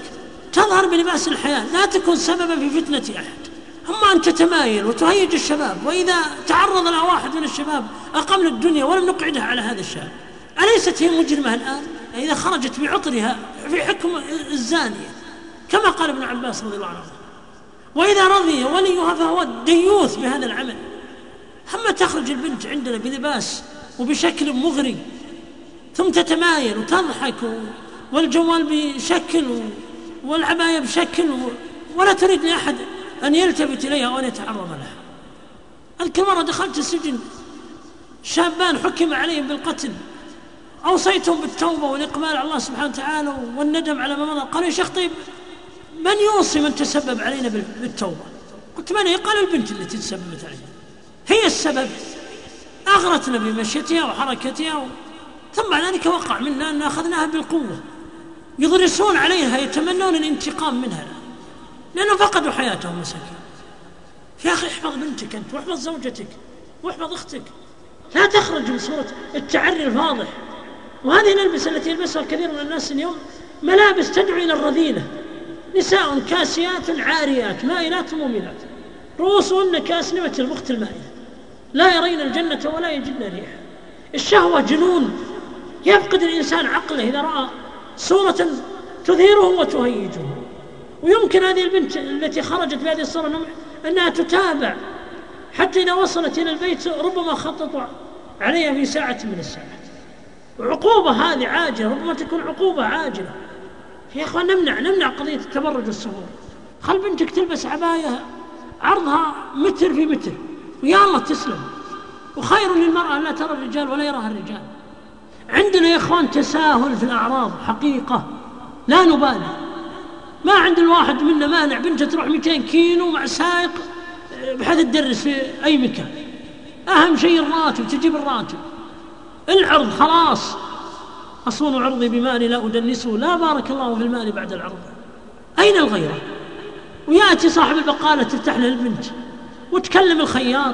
Speaker 2: تظهر بلباس الحياة، لا تكون سببا في فتنة أحد. أما أن تتمايل وتهيج الشباب، وإذا تعرض لها واحد من الشباب أقمنا الدنيا ولم نقعدها على هذا الشاب، أليست هي مجرمة الآن إذا خرجت بعطرها في حكم الزانية كما قال ابن عباس رضي الله عنه؟ وإذا رضي وليها فهو ديوث بهذا العمل. أما تخرج البنت عندنا بلباس وبشكل مغري ثم تتمايل وتضحك والجوال بشكل والعباية بشكل ولا تريد لأحد أن يلتفت إليها وأن يتعرض لها. أذكر مرة دخلت السجن شابان حكم عليهم بالقتل، أوصيتهم بالتوبة والإقبال على الله سبحانه وتعالى والندم على ما مضى. قالوا يا شيخ طيب من يوصي من تسبب علينا بالتوبة؟ قلت من هي؟ قال البنت التي تسببت علينا هي السبب، أغرتنا بمشيتها وحركتها ثم بعد ذلك وقع منا أن أخذناها بالقوة. يضرسون عليها يتمنون الانتقام منها لأنهم فقدوا حياتهم مساكين. يا أخي احفظ بنتك أنت واحفظ زوجتك واحفظ أختك، لا تخرج من صورة التعري الفاضح. وهذه الألبسة التي يلبسها كثير من الناس اليوم ملابس تدعو إلى الرذيلة، نساء كاسيات عاريات مائلات مميلات رؤوسهن كأسنمة البخت المائلة لا يرين الجنة ولا يجدن ريحها. الشهوة جنون، يفقد الإنسان عقله إذا رأى صورة تثيره وتهيجه. ويمكن هذه البنت التي خرجت بهذه الصورة أنها تتابع حتى إذا وصلت إلى البيت ربما خططوا عليها في ساعة من الساعات. وعقوبة هذه عاجلة، ربما تكون عقوبة عاجلة. يا أخوان نمنع قضية التبرج والسفور. خل بنتك تلبس عباية عرضها متر في متر ويا الله تسلم. وخير للمرأة لا ترى الرجال ولا يراها الرجال. عندنا يا أخوان تساهل في الأعراض حقيقة لا نبالي. ما عند الواحد منا مانع بنته تروح 200 كيلو مع سائق بحيث تدرس في أي مكان. أهم شيء الراتب، تجيب الراتب. العرض خلاص، أصون عرضي بمالي لا أدنسه، لا بارك الله في المال بعد العرض. أين الغيرة؟ ويأتي صاحب البقالة تفتح له البنت وتكلم الخياط،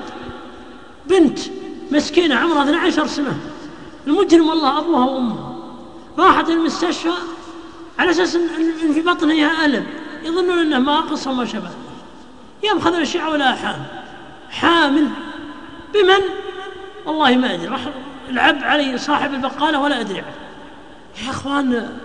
Speaker 2: بنت مسكينة عمرها 12 سنة، المجرم والله أبوها وأمها، راحت المستشفى على أساس أن في بطنها ألم، يظنون أنه ماقص وما شبه. يأخذ الأشعة ولا حامل بمن؟ والله ما أدري. راح العب علي صاحب البقالة ولا أدري عنه. يا أخوان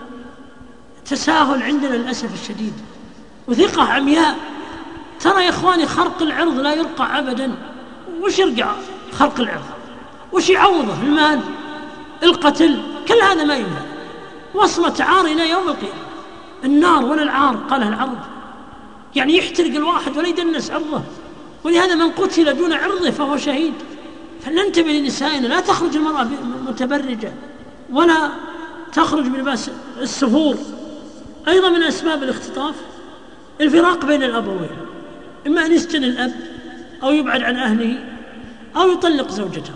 Speaker 2: تساهل عندنا للأسف الشديد وثقة عمياء. ترى يا إخواني خرق العرض لا يرقع أبدا. وش يرقع خرق العرض؟ وش يعوضه؟ المال، القتل، كل هذا ما ينفع. وصلت عار إلى يوم القيامة. النار ولا العار قالها العرض، يعني يحترق الواحد ولا يدنس عرضه. ولهذا من قتل دون عرضه فهو شهيد. فلننتبه لنسائنا، لا تخرج المرأة متبرجة ولا تخرج بلباس السفور. أيضا من أسباب الاختطاف الفراق بين الأبوين، إما أن يسجن الأب أو يبعد عن أهله أو يطلق زوجته،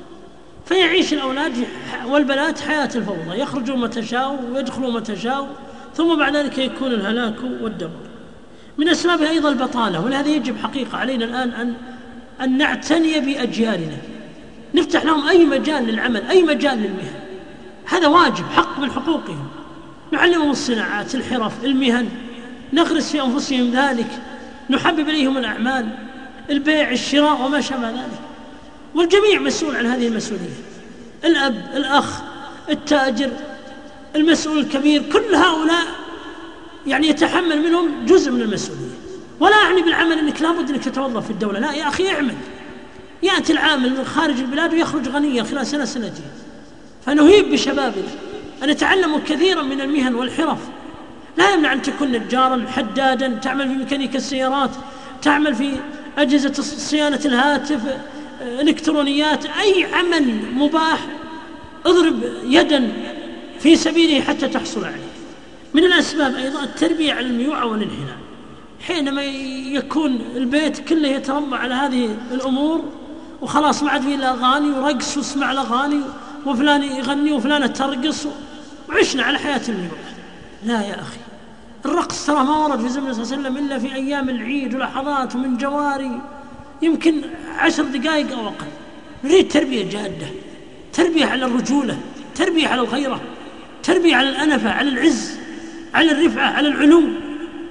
Speaker 2: فيعيش الأولاد والبنات حياة الفوضى، يخرجوا متى شاءوا ويدخلوا متى شاءوا، ثم بعد ذلك يكون الهلاك والدمر. من أسبابها أيضا البطالة، ولهذا يجب حقيقة علينا الآن أن نعتني بأجيالنا، نفتح لهم أي مجال للعمل، أي مجال للمهن. هذا واجب، حق من حقوقهم. نعلمهم الصناعات، الحرف، المهن، نغرس في أنفسهم ذلك، نحبب إليهم الأعمال، البيع، الشراء وما شابه ذلك. والجميع مسؤول عن هذه المسؤولية، الأب، الأخ، التاجر، المسؤول الكبير، كل هؤلاء يعني يتحمل منهم جزء من المسؤولية. ولا أعني بالعمل أنك لابد أنك تتوظف في الدولة، لا يا أخي اعمل. يأتي العامل من خارج البلاد ويخرج غنيا خلال سنة سنتين. فنهيب بشبابنا أن يتعلموا كثيرا من المهن والحرف. لا يمنع أن تكون نجارا، حدادا، تعمل في ميكانيكا السيارات، تعمل في أجهزة صيانة الهاتف، الإلكترونيات، أي عمل مباح اضرب يدا في سبيله حتى تحصل عليه. من الأسباب أيضا التربية على الميوعة والانحناء. حينما يكون البيت كله يتربى على هذه الأمور وخلاص ما عاد فيه إلا أغاني ورقص واسمع الأغاني وفلان يغني وفلانة ترقص وعشنا على حياة الميوعة. لا يا أخي، الرقص ترى ما ورد في زمن صلى الله عليه وسلم إلا في أيام العيد ولحظات ومن جواري يمكن 10 دقائق أو أقل. نريد تربية جادة، تربية على الرجولة، تربية على الغيرة، تربية على الأنفة، على العز، على الرفعة، على العلو.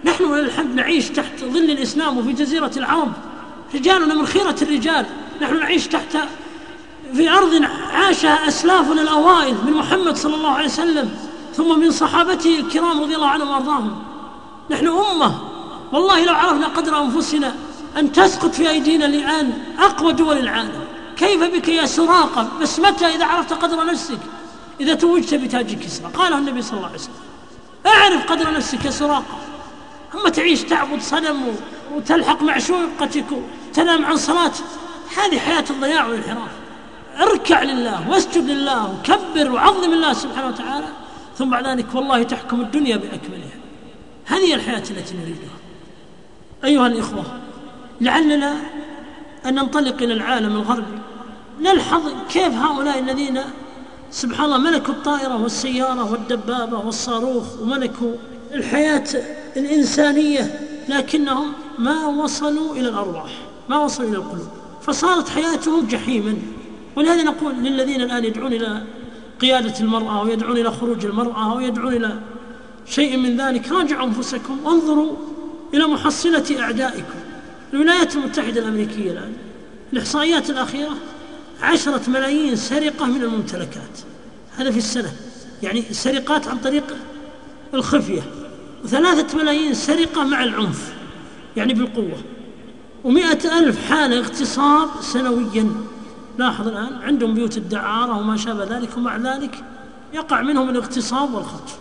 Speaker 2: نحن وللحمد نعيش تحت ظل الإسلام وفي جزيرة العرب، رجالنا من خيرة الرجال. نحن نعيش في أرض عاشها أسلافنا الأوائل من محمد صلى الله عليه وسلم، ثم من صحابته الكرام رضي الله عنهم وأرضاهم. نحن أمة والله لو عرفنا قدر أنفسنا أن تسقط في أيدينا الآن أقوى دول العالم. كيف بك يا سراقة؟ بس متى إذا عرفت قدر نفسك؟ إذا توجت بتاج كسرى. قاله النبي صلى الله عليه وسلم: أعرف قدر نفسك يا سراقة. أما تعيش تعبد صنم وتلحق معشوقتك وتنام عن صلاة، هذه حياة الضياع والانحراف. اركع لله واسجد لله وكبر وعظم الله سبحانه وتعالى، ثم بعد ذلك والله تحكم الدنيا بأكملها. هذه الحياة التي نريدها. أيها الإخوة، لعلنا أن ننطلق إلى العالم الغربي نلحظ كيف هؤلاء الذين سبحان الله ملكوا الطائرة والسيارة والدبابة والصاروخ وملكوا الحياة الإنسانية، لكنهم ما وصلوا إلى الأرواح، ما وصلوا إلى القلوب، فصارت حياتهم جحيما. ولهذا نقول للذين الآن يدعون إلى قيادة المرأة ويدعون إلى خروج المرأة ويدعون إلى شيء من ذلك: راجعوا أنفسكم وانظروا إلى محصلة أعدائكم. الولايات المتحدة الأمريكية الآن الإحصائيات الأخيرة 10 ملايين سرقة من الممتلكات، هذا في السنة، يعني سرقات عن طريق الخفية، و3 ملايين سرقة مع العنف يعني بالقوة، و100,000 حالة اغتصاب سنويا. لاحظ الآن عندهم بيوت الدعارة وما شابه ذلك، ومع ذلك يقع منهم الاغتصاب والخطف.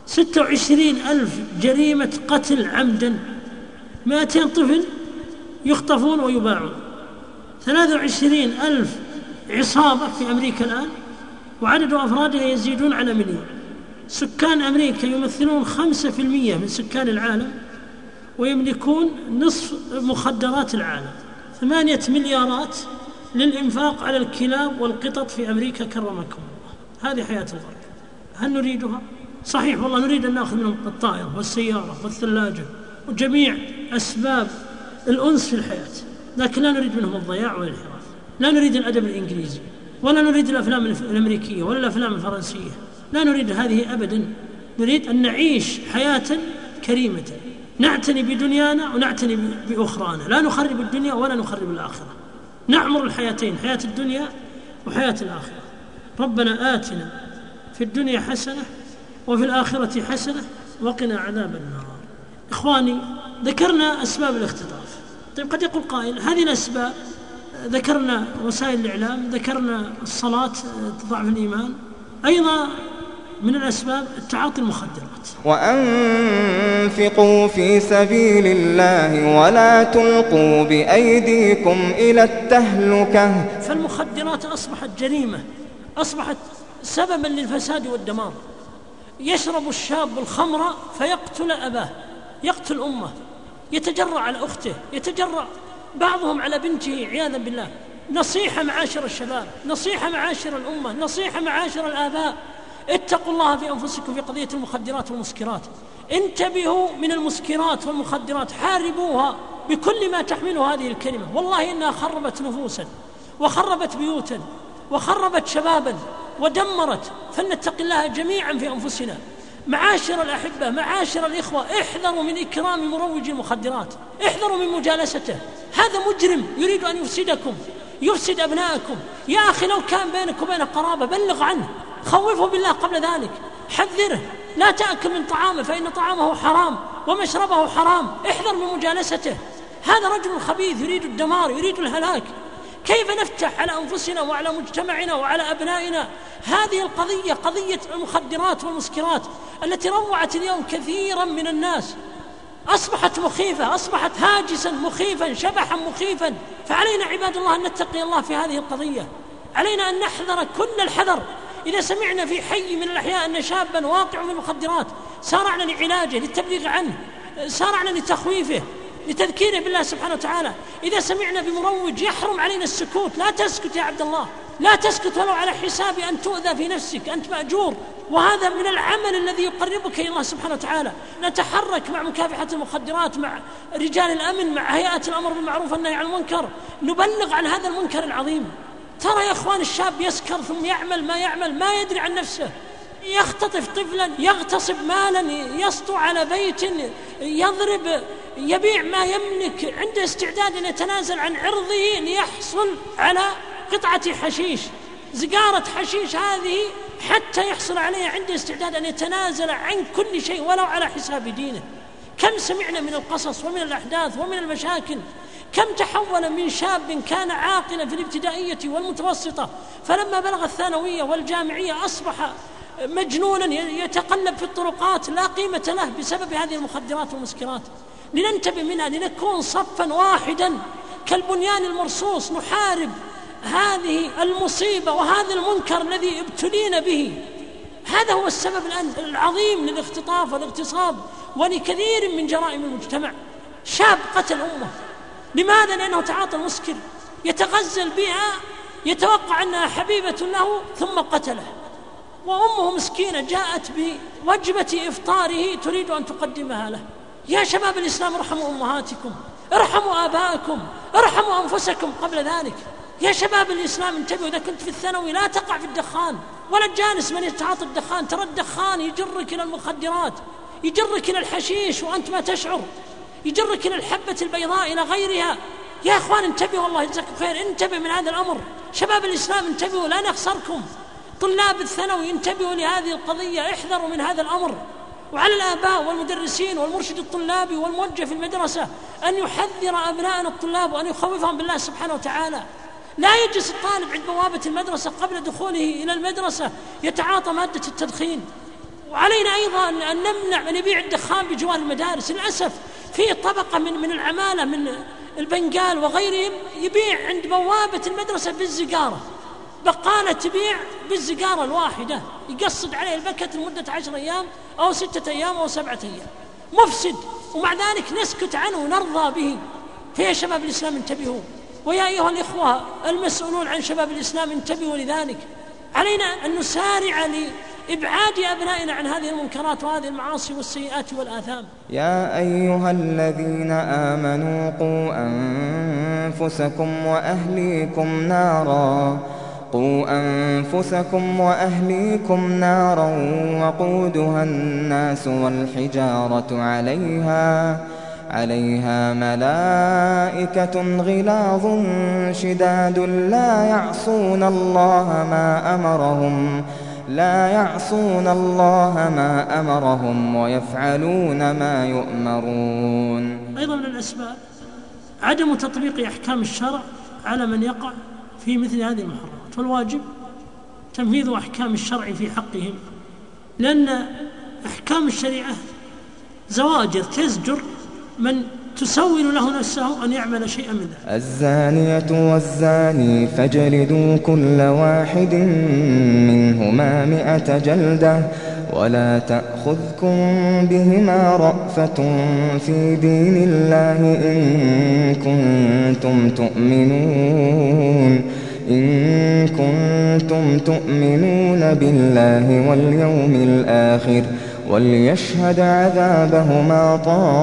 Speaker 2: 26,000 جريمة قتل عمدا، 200 طفل يخطفون ويباعون، 23,000 عصابة في أمريكا الآن، وعدد أفرادها يزيدون على 1,000,000. سكان أمريكا يمثلون 5% من سكان العالم، ويملكون نصف مخدرات العالم. 8 مليارات للإنفاق على الكلاب والقطط في أمريكا كرمكم الله. هذه حياة الغرب. هل نريدها؟ صحيح والله نريد أن نأخذ منهم الطائرة والسيارة والثلاجة وجميع أسباب الأنس في الحياة، لكن لا نريد منهم الضياع والانحراف. لا نريد الأدب الإنجليزي، ولا نريد الأفلام الأمريكية ولا الأفلام الفرنسية، لا نريد هذه أبدا. نريد أن نعيش حياة كريمة، نعتني بدنيانا ونعتني بأخرانا، لا نخرب الدنيا ولا نخرب الآخرة، نعمر الحياتين، حياة الدنيا وحياة الآخرة. ربنا آتنا في الدنيا حسنة وفي الآخرة حسنة وقنا عذاب النار. إخواني، ذكرنا أسباب الاختطاف. طيب قد يقول قائل: هذه الأسباب ذكرنا وسائل الإعلام، ذكرنا الصلاة تضعف الإيمان، أيضا من الأسباب التعاطي المخدرات.
Speaker 4: وأنفقوا في سبيل الله ولا تلقوا بأيديكم إلى التهلكة.
Speaker 2: فالمخدرات أصبحت جريمة، أصبحت سببا للفساد والدمار. يشرب الشاب الخمر فيقتل أباه، يقتل أمه، يتجرأ على أخته، يتجرأ بعضهم على بنته عياذا بالله. نصيحة معاشر الشباب، نصيحة معاشر الأمة، نصيحة معاشر الآباء: اتقوا الله في أنفسكم في قضية المخدرات والمسكرات. انتبهوا من المسكرات والمخدرات، حاربوها بكل ما تحمله هذه الكلمة. والله إنها خربت نفوسا وخربت بيوتا وخربت شبابا ودمرت، فلنتق الله جميعا في أنفسنا. معاشر الأحبة، معاشر الإخوة، احذروا من إكرام مروج المخدرات، احذروا من مجالسته. هذا مجرم يريد أن يفسدكم، يفسد أبنائكم. يا أخي لو كان بينك وبين قرابة بلغ عنه، خوفه بالله قبل ذلك، حذره، لا تأكل من طعامه فإن طعامه حرام ومشربه حرام، احذر من مجالسته. هذا رجل خبيث يريد الدمار، يريد الهلاك. كيف نفتح على أنفسنا وعلى مجتمعنا وعلى أبنائنا هذه القضية، قضية المخدرات والمسكرات التي روعت اليوم كثيرا من الناس، أصبحت مخيفة، أصبحت هاجسا مخيفا، شبحا مخيفا. فعلينا عباد الله أن نتقي الله في هذه القضية، علينا أن نحذر كل الحذر. إذا سمعنا في حي من الأحياء أن شابا واقع من المخدرات، سارعنا لعلاجه، للتبليغ عنه، سارعنا لتخويفه، لتذكيره بالله سبحانه وتعالى. إذا سمعنا بمروج يحرم علينا السكوت، لا تسكت يا عبد الله، لا تسكت ولو على حساب أن تؤذى في نفسك، أنت مأجور، وهذا من العمل الذي يقربك إلى الله سبحانه وتعالى. نتحرك مع مكافحة المخدرات، مع رجال الأمن، مع هيئات الأمر بالمعروف والنهي عن المنكر، نبلغ عن هذا المنكر العظيم. ترى يا أخوان الشاب يسكر ثم يعمل ما يعمل، ما يدري عن نفسه، يختطف طفلا، يغتصب مالا، يسطو على بيت، يضرب، يبيع ما يملك، عنده استعداد أن يتنازل عن عرضه ليحصل على قطعة حشيش، زقارة حشيش هذه حتى يحصل عليها عنده استعداد أن يتنازل عن كل شيء ولو على حساب دينه. كم سمعنا من القصص ومن الأحداث ومن المشاكل، كم تحول من شاب كان عاقلا في الابتدائية والمتوسطة فلما بلغ الثانوية والجامعية أصبح مجنونا يتقلب في الطرقات لا قيمة له بسبب هذه المخدرات والمسكرات. لننتبه منها، لنكون صفا واحدا كالبنيان المرصوص نحارب هذه المصيبة وهذا المنكر الذي ابتلينا به. هذا هو السبب الآن العظيم للاختطاف والاغتصاب ولكثير من جرائم المجتمع. شاب قتل أمه، لماذا؟ لأنه تعاطى المسكر، يتغزل بها، يتوقع أنها حبيبة له ثم قتله، وأمه مسكينة جاءت بوجبة إفطاره تريد أن تقدمها له. يا شباب الإسلام ارحموا أمهاتكم، ارحموا آبائكم، ارحموا أنفسكم قبل ذلك. يا شباب الإسلام انتبهوا، إذا كنت في الثانوي لا تقع في الدخان ولا تجانس من يتعاطى الدخان. ترى الدخان يجرك إلى المخدرات، يجرك إلى الحشيش وأنت ما تشعر، يجرك إلى الحبة البيضاء إلى غيرها. يا أخوان انتبهوا، والله يجزاكم خير، انتبه من هذا الأمر. شباب الإسلام انتبهوا لا نخسركم. طلاب الثانوي انتبهوا لهذه القضية، احذروا من هذا الأمر. وعلى الآباء والمدرسين والمرشد الطلابي والموجه في المدرسة أن يحذر أبنائنا الطلاب وأن يخوفهم بالله سبحانه وتعالى. لا يجلس الطالب عند بوابة المدرسة قبل دخوله إلى المدرسة يتعاطى مادة التدخين. وعلينا أيضا أن نمنع من يبيع الدخان بجوار المدارس. للأسف في طبقة من العمالة من البنغال وغيرهم يبيع عند بوابة المدرسة بالزقارة، بقالة تبيع بالزقارة الواحدة، يقصد عليه البكت لمدة 10 أيام أو 6 أيام أو 7 أيام، مفسد، ومع ذلك نسكت عنه ونرضى به. فيا شباب الإسلام انتبهوا، ويا أيها الإخوة المسؤولون عن شباب الإسلام انتبهوا لذلك. علينا أن نسارع لإبعاد أبنائنا عن هذه المنكرات وهذه المعاصي والسيئات والآثام.
Speaker 4: يا أيها الذين آمنوا قوا أنفسكم وأهليكم نارا وقودها الناس والحجارة عليها ملائكة غلاظ شداد لا يعصون الله ما أمرهم ويفعلون ما يؤمرون.
Speaker 2: أيضا من الأسباب عدم تطبيق أحكام الشرع على من يقع في مثل هذه المحرمات، والواجب تنفيذ أحكام الشرع في حقهم، لأن أحكام الشريعة زواجر تزجر من تسول له نفسه أن يعمل شيئا من ذلك.
Speaker 4: الزانية والزاني فاجلدوا كل واحد منهما 100 جلدة ولا تأخذكم بهما رأفة في دين الله إن كنتم تؤمنون بالله واليوم الآخر وليشهد عذابهما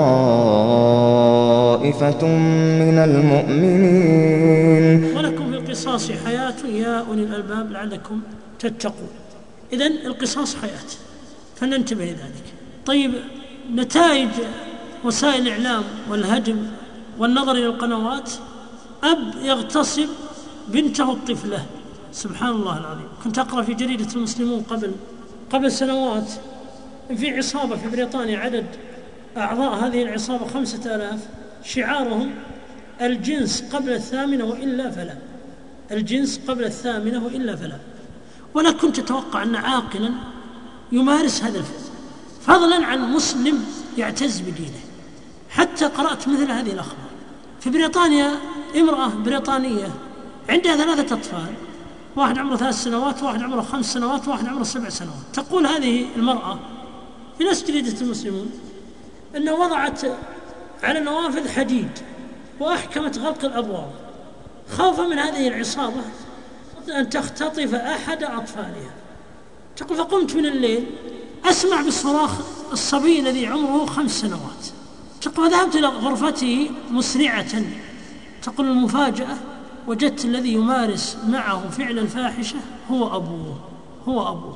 Speaker 4: طائفة من المؤمنين.
Speaker 2: ولكم في القصاص حياة يا أولي الألباب لعلكم تتقون. إذن القصاص حياة، فلننتبه لذلك. طيب، نتائج وسائل الإعلام والهجم والنظر إلى القنوات: أب يغتصب بنته الطفلة، سبحان الله العظيم. كنت أقرأ في جريدة المسلمون قبل سنوات في عصابة في بريطانيا، عدد أعضاء هذه العصابة 5000، شعارهم الجنس قبل 8 وإلا فلا، الجنس قبل 8 وإلا فلا. ولا كنت أتوقع أن عاقلا يمارس هذا الفعل، فضلا عن مسلم يعتز بدينه. حتى قرأت مثل هذه الأخبار في بريطانيا: امرأة بريطانية عندها 3 أطفال، واحد عمره 3 سنوات، واحد عمره 5 سنوات، واحد عمره 7 سنوات. تقول هذه المرأة في نفس جريدة المسلمون أنها وضعت على النوافذ حديد وأحكمت غلق الأبواب خوفا من هذه العصابة أن تختطف أحد أطفالها. تقول: فقمت من الليل أسمع بصراخ الصبي الذي عمره 5 سنوات. تقول: ذهبت إلى غرفته مسرعة. تقول: المفاجأة وجدت الذي يمارس معه فعل الفاحشة هو أبوه.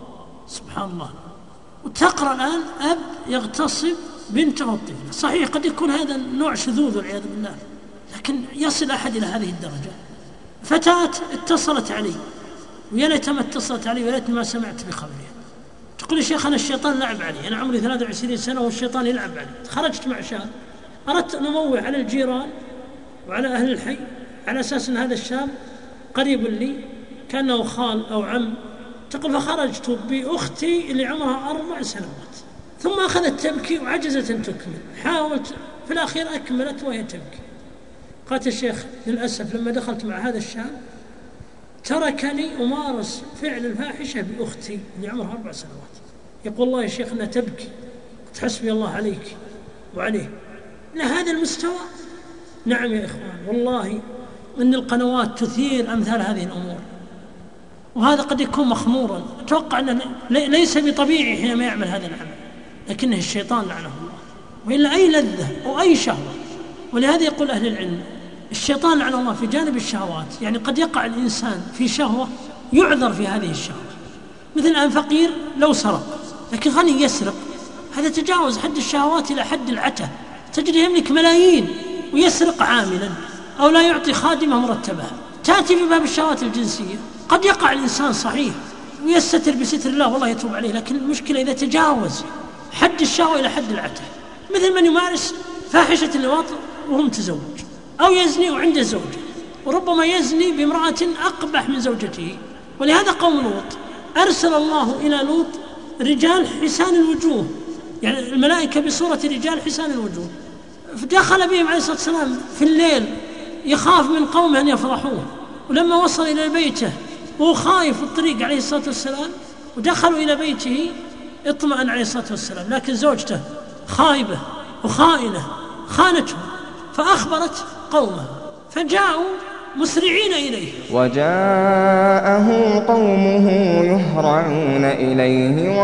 Speaker 2: سبحان الله. وتقرأ الآن أب يغتصب بنته الطفلة. صحيح قد يكون هذا نوع شذوذ والعياذ بالله، لكن يصل أحد إلى هذه الدرجة. فتاة اتصلت علي، ويا ليتها اتصلت علي وليتني ما سمعت بخبرها. تقول يا شيخ أنا الشيطان لعب علي، أنا عمري 23 سنة والشيطان يلعب علي. خرجت مع شاب، أردت أن أموه على الجيران وعلى أهل الحي على أساس أن هذا الشاب قريب لي كأنه خال أو عم. تقول فخرجت بأختي اللي عمرها 4 سنوات، ثم أخذت تبكي وعجزت أن تكمل. حاولت في الأخير أكملت وهي تبكي. قالت يا شيخ للأسف لما دخلت مع هذا الشاب تركني أمارس فعل الفاحشة بأختي اللي عمرها 4 سنوات. يقول الله يا شيخ أنها تبكي، حسبي الله عليك وعليه. لهذا المستوى. نعم يا إخوان، والله أن القنوات تثير أمثال هذه الأمور، وهذا قد يكون مخمورا. أتوقع أنه ليس بطبيعي حينما يعمل هذا العمل، لكنه الشيطان لعنه الله. وإلا أي لذة أو أي شهوة. ولهذا يقول أهل العلم الشيطان لعنه الله في جانب الشهوات، يعني قد يقع الإنسان في شهوة يعذر في هذه الشهوة، مثل أن فقير لو سرق لكن غني يسرق، هذا تجاوز حد الشهوات إلى حد العته. تجد يملك ملايين ويسرق عاملا أو لا يعطي خادمة مرتبها. تأتي في باب الشهوات الجنسية قد يقع الإنسان صحيح ويستتر بستر الله والله يتوب عليه، لكن المشكلة إذا تجاوز حد الشهوة إلى حد العته، مثل من يمارس فاحشة اللواط وهو متزوج، أو يزني وعنده زوجة، وربما يزني بامرأة أقبح من زوجته. ولهذا قوم لوط أرسل الله إلى لوط رجال حسان الوجوه، يعني الملائكة بصورة رجال حسان الوجوه، فدخل بهم عليه الصلاة والسلام في الليل يخاف من قومه أن يفضحوه. ولما وصل إلى بيته وهو خايف في الطريق عليه الصلاة والسلام، ودخلوا إلى بيته اطمأن عليه الصلاة والسلام، لكن زوجته خائبة وخائنة خانته، فأخبرت قومه فجاءوا مسرعين إليه.
Speaker 4: وجاءه قومه يهرعون إليه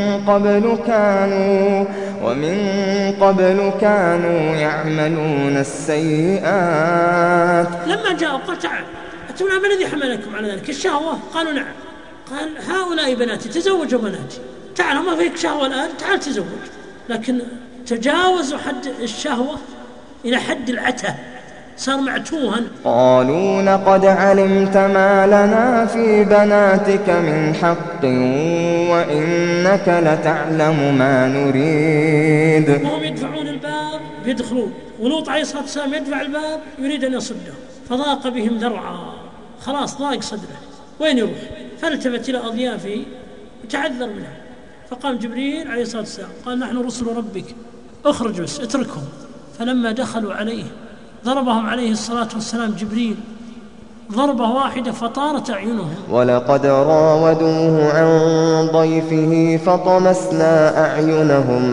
Speaker 4: ومن قبل كانوا يعملون السيئات.
Speaker 2: لما جاءوا قال تعال أتمنى ما الذي حملكم على ذلك؟ الشهوة؟ قالوا نعم. قال هؤلاء بناتي تزوجوا بناتي، تعال ما فيك شهوة الآن تعال تزوج. لكن تجاوزوا حد الشهوة إلى حد العته، صار معتوها.
Speaker 4: قالوا لقد علمت ما لنا في بناتك من حق وإنك لتعلم ما نريد.
Speaker 2: وهم يدفعون الباب يدخلون، ولوط عليه الصلاة والسلام يدفع الباب يريد أن يصده، فضاق بهم ذرعا، خلاص ضاق صدره وين يروح؟ فالتفت إلى أضيافه وتعذر منها. فقام جبريل عليه الصلاة والسلام قال نحن رسل ربك اخرج بس اتركهم. فلما دخلوا عليه ضربهم عليه الصلاة والسلام جبريل ضربة واحدة فطارت أعينهم.
Speaker 4: ولقد راودوه عن ضيفه فطمسنا أعينهم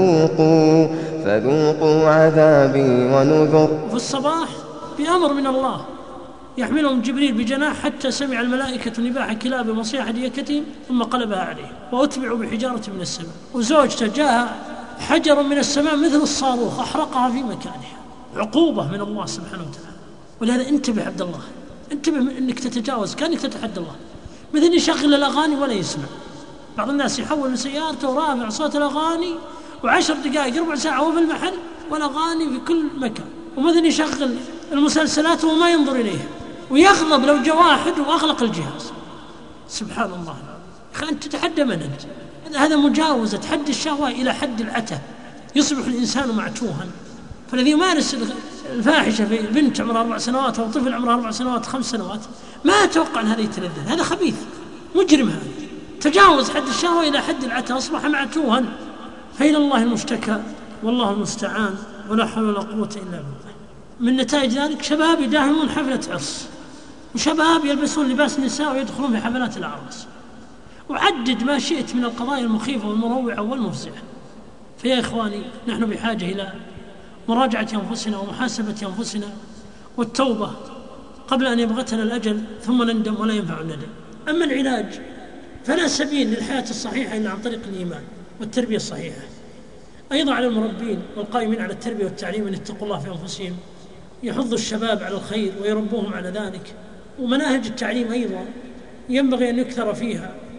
Speaker 4: فذوقوا عذابي ونذر.
Speaker 2: وفي الصباح بأمر من الله يحملهم جبريل بجناح حتى سمع الملائكة نباح كلاب وصيح ديكتهم ثم قلبها عليه، وأتبعوا بحجارة من السماء. وزوجته جاءها حجر من السماء مثل الصاروخ أحرقها في مكانها، عقوبة من الله سبحانه وتعالى. ولهذا انتبه عبد الله، انتبه انك تتجاوز كأنك تتحدى الله. مثل يشغل الأغاني ولا يسمع. بعض الناس يحول من سيارته ورافع صوت الأغاني و10 دقائق ربع ساعة وهو في المحل والأغاني في كل مكان. ومثل يشغل المسلسلات وما ينظر إليها، ويغضب لو جاء واحد وأغلق الجهاز. سبحان الله. أنت تتحدى من أنت؟ هذا مجاوزة حد الشهوة إلى حد العته، يصبح الإنسان معتوها. فالذي يمارس الفاحشة في بنت عمرها 4 سنوات أو طفل عمره 4 سنوات 5 سنوات ما أتوقع أن هذا يتلذذ. هذا خبيث مجرم، هذا تجاوز حد الشهوة إلى حد العته، أصبح معتوها. فإلى الله المشتكى والله المستعان، ولا حول ولا قوة إلا بالله. من نتائج ذلك شباب يداهمون حفلة عرس، وشباب يلبسون لباس النساء ويدخلون في حفلات الأعراس، وعدد ما شئت من القضايا المخيفة والمروعة والمفزعة. فيا إخواني نحن بحاجة إلى مراجعة أنفسنا ومحاسبة أنفسنا والتوبة قبل أن يبغتنا الأجل ثم نندم ولا ينفع الندم. أما العلاج فلا سبيل للحياة الصحيحة إلا عن طريق الإيمان والتربية الصحيحة. أيضا على المربين والقائمين على التربية والتعليم أن يتقوا الله في أنفسهم، يحضوا الشباب على الخير ويربوهم على ذلك. ومناهج التعليم أيضا ينبغي أن يكثر فيها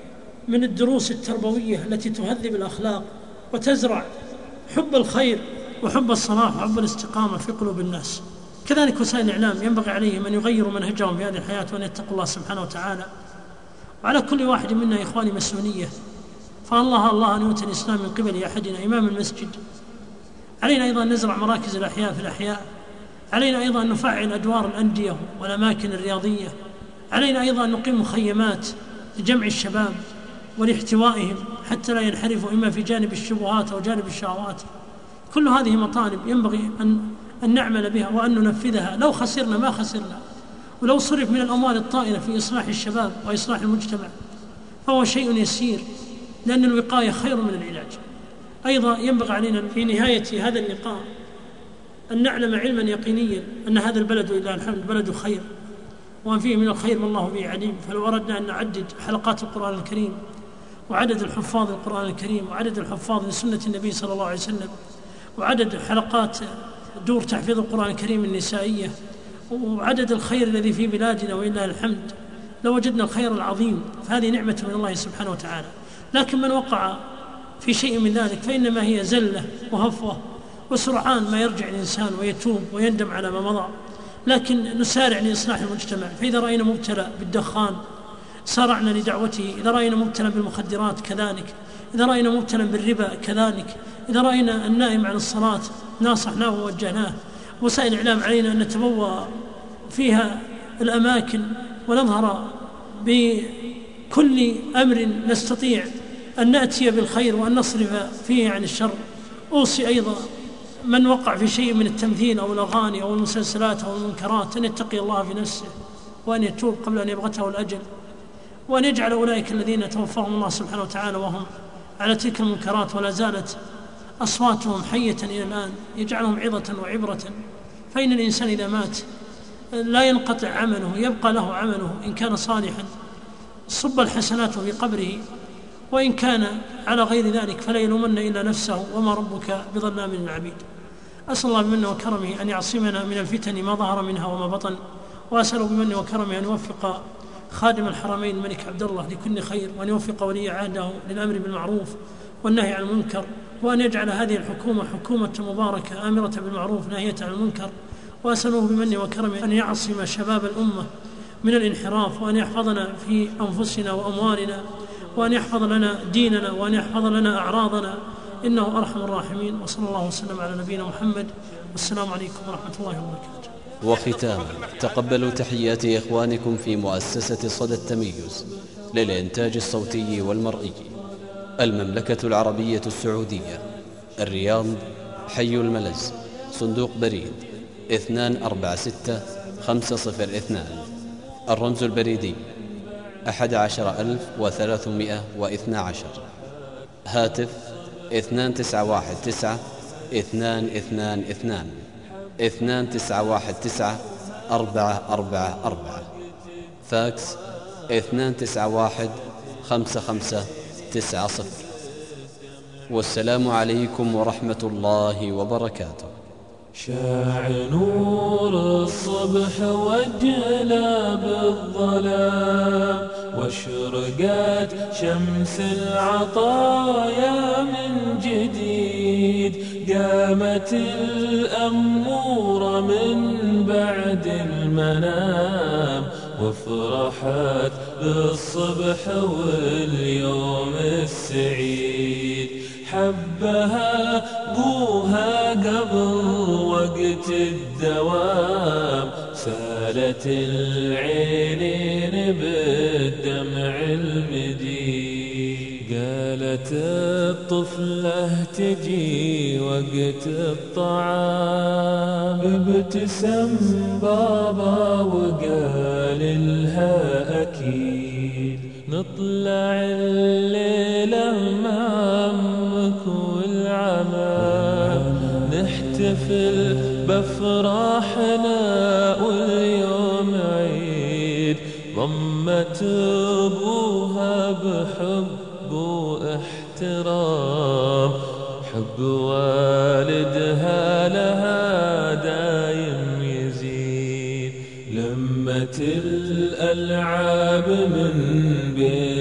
Speaker 2: من الدروس التربوية التي تهذب الأخلاق وتزرع حب الخير وحب الصلاح وحب الاستقامة في قلوب الناس. كذلك وسائل الإعلام ينبغي عليهم أن يغيروا منهجهم في هذه الحياة وأن يتقوا الله سبحانه وتعالى. وعلى كل واحد منا إخواني مسؤولية، فالله أن يؤتي الإسلام من قبل أحدنا إمام المسجد. علينا أيضا أن نزرع مراكز الأحياء في الأحياء، علينا أيضا أن نفعل أدوار الأندية والأماكن الرياضية، علينا أيضا أن نقيم مخيمات لجمع الشباب ولاحتوائهم حتى لا ينحرفوا إما في جانب الشبهات أو جانب الشهوات. كل هذه مطالب ينبغي أن نعمل بها وأن ننفذها. لو خسرنا ما خسرنا، ولو صرف من الأموال الطائلة في إصلاح الشباب وإصلاح المجتمع فهو شيء يسير، لأن الوقاية خير من العلاج. أيضا ينبغي علينا في نهاية هذا اللقاء أن نعلم علما يقينيا أن هذا البلد لله الحمد بلد خير، وأن فيه من الخير ما الله به عليم. فلو أردنا أن نعدد حلقات القرآن الكريم وعدد الحفاظ القرآن الكريم وعدد الحفاظ لسنة النبي صلى الله عليه وسلم وعدد حلقات دور تحفيظ القرآن الكريم النسائية وعدد الخير الذي في بلادنا ولله الحمد لوجدنا الخير العظيم. فهذه نعمة من الله سبحانه وتعالى. لكن من وقع في شيء من ذلك فإنما هي زلة وهفوة، وسرعان ما يرجع الإنسان ويتوب ويندم على ما مضى. لكن نسارع لإصلاح المجتمع. فإذا رأينا مبتلى بالدخان سارعنا لدعوته، إذا رأينا مبتلى بالمخدرات كذلك، إذا رأينا مبتلى بالربا كذلك، إذا رأينا النائم عن الصلاة ناصحناه ووجهناه. وسائل الإعلام علينا أن نتبوأ فيها الأماكن ونظهر بكل أمر نستطيع أن نأتي بالخير وأن نصرف فيه عن الشر. أوصي أيضا من وقع في شيء من التمثيل أو الأغاني أو المسلسلات أو المنكرات أن يتقي الله في نفسه وأن يتوب قبل أن يبغته الأجل، وأن يجعل أولئك الذين توفاهم الله سبحانه وتعالى وهم على تلك المنكرات ولا زالت أصواتهم حية إلى الآن يجعلهم عظة وعبرة. فإن الإنسان إذا مات لا ينقطع عمله، يبقى له عمله إن كان صالحا صب الحسنات في قبره، وإن كان على غير ذلك فلا يلومن إلا نفسه وما ربك بظلام للعبيد. أسأل الله بمنه وكرمه أن يعصمنا من الفتن ما ظهر منها وما بطن، وأسأله بمنه وكرمه أن يوفق خادم الحرمين الملك عبد الله لكل خير، وأن يوفق ولي عهده للأمر بالمعروف والنهي عن المنكر، وأن يجعل هذه الحكومة حكومة مباركة آمرة بالمعروف ناهية عن المنكر. وأسأله بمنه وكرمه أن يعصم شباب الأمة من الانحراف، وأن يحفظنا في أنفسنا وأموالنا، وأن يحفظ لنا ديننا، وأن يحفظ لنا أعراضنا، إنه أرحم الراحمين. وصلى الله وسلم على نبينا محمد، والسلام عليكم ورحمة الله وبركاته.
Speaker 1: وختاما تقبلوا تحيات إخوانكم في مؤسسة صدى التميز للإنتاج الصوتي والمرئي، المملكة العربية السعودية، الرياض، حي الملز، صندوق بريد 246502، الرمز البريدي 11312، هاتف 2919 222 2919 444، فاكس 291 5590. والسلام عليكم ورحمة الله وبركاته.
Speaker 3: شاع نور الصبح وجلى بالظلام، واشرقت شمس العطايا من جديد، قامت الأمور من بعد المنام، وافرحت بالصبح واليوم السعيد، حبها بوها قبل وقت الدوام، سالت العينين بالدمع المديد، قالت الطفلة تجي وقت الطعام، ابتسم بابا وقال لها أكيد، نطلع الليلة مع عمك والعمام، نحتفل بأفراحنا واليوم عيد، ضمت أبوها بحب واحترام، حب والدها لها دايم يزيد، لمت الألعاب من بين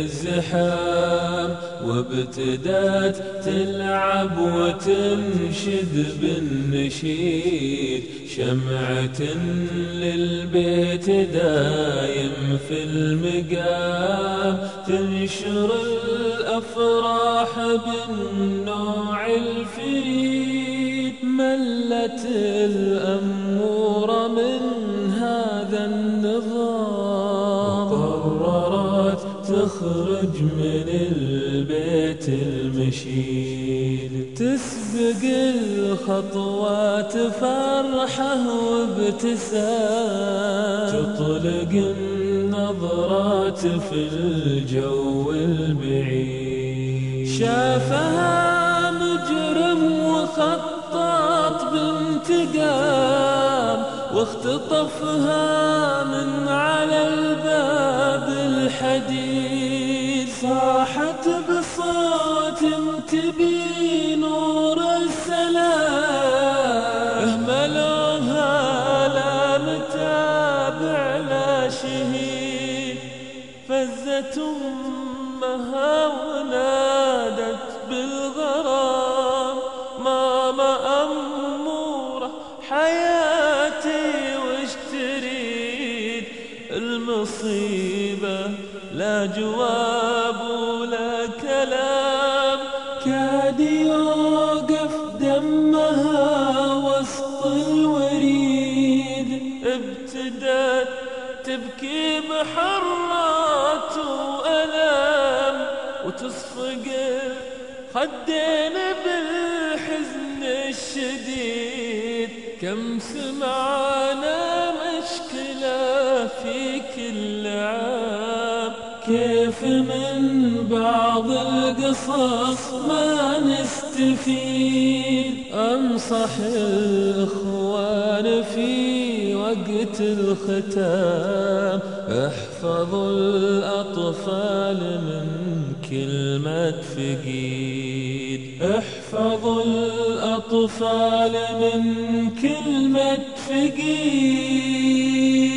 Speaker 3: الزحام، وابتدات تلعب وتنشد بالنشيد، شمعة للبيت دايم في المقام، تنشر الأفراح بالنوع الفريد. ملت الأمور من هذا النظام، وقررت تخرج من البيت المشيد، تسبق الخطوات فرحة وابتسام، تطلق النظرات في الجو البعيد. شافها مجرم وخطط بانتقام، واختطفها من على الباب الحديد، صاحت بصوت تبي نور السلام، اهملوها لا متابع لا شهيد. فزت أمها ونادت بالغرام، ماما أمورة حياتي وش تريد؟ المصيبة لا جواب ولا كلام، كاد يوقف دمها وسط الوريد. ابتدت تبكي بحرات وألام، وتصفق خدين بالحزن الشديد. كم سمعنا مشكلة في كل عام، كيف من بعض القصص ما نستفيد. أنصح الإخوان في وقت الختام، احفظوا الأطفال من كلمة فقيد، احفظوا الأطفال من كلمة فقيد.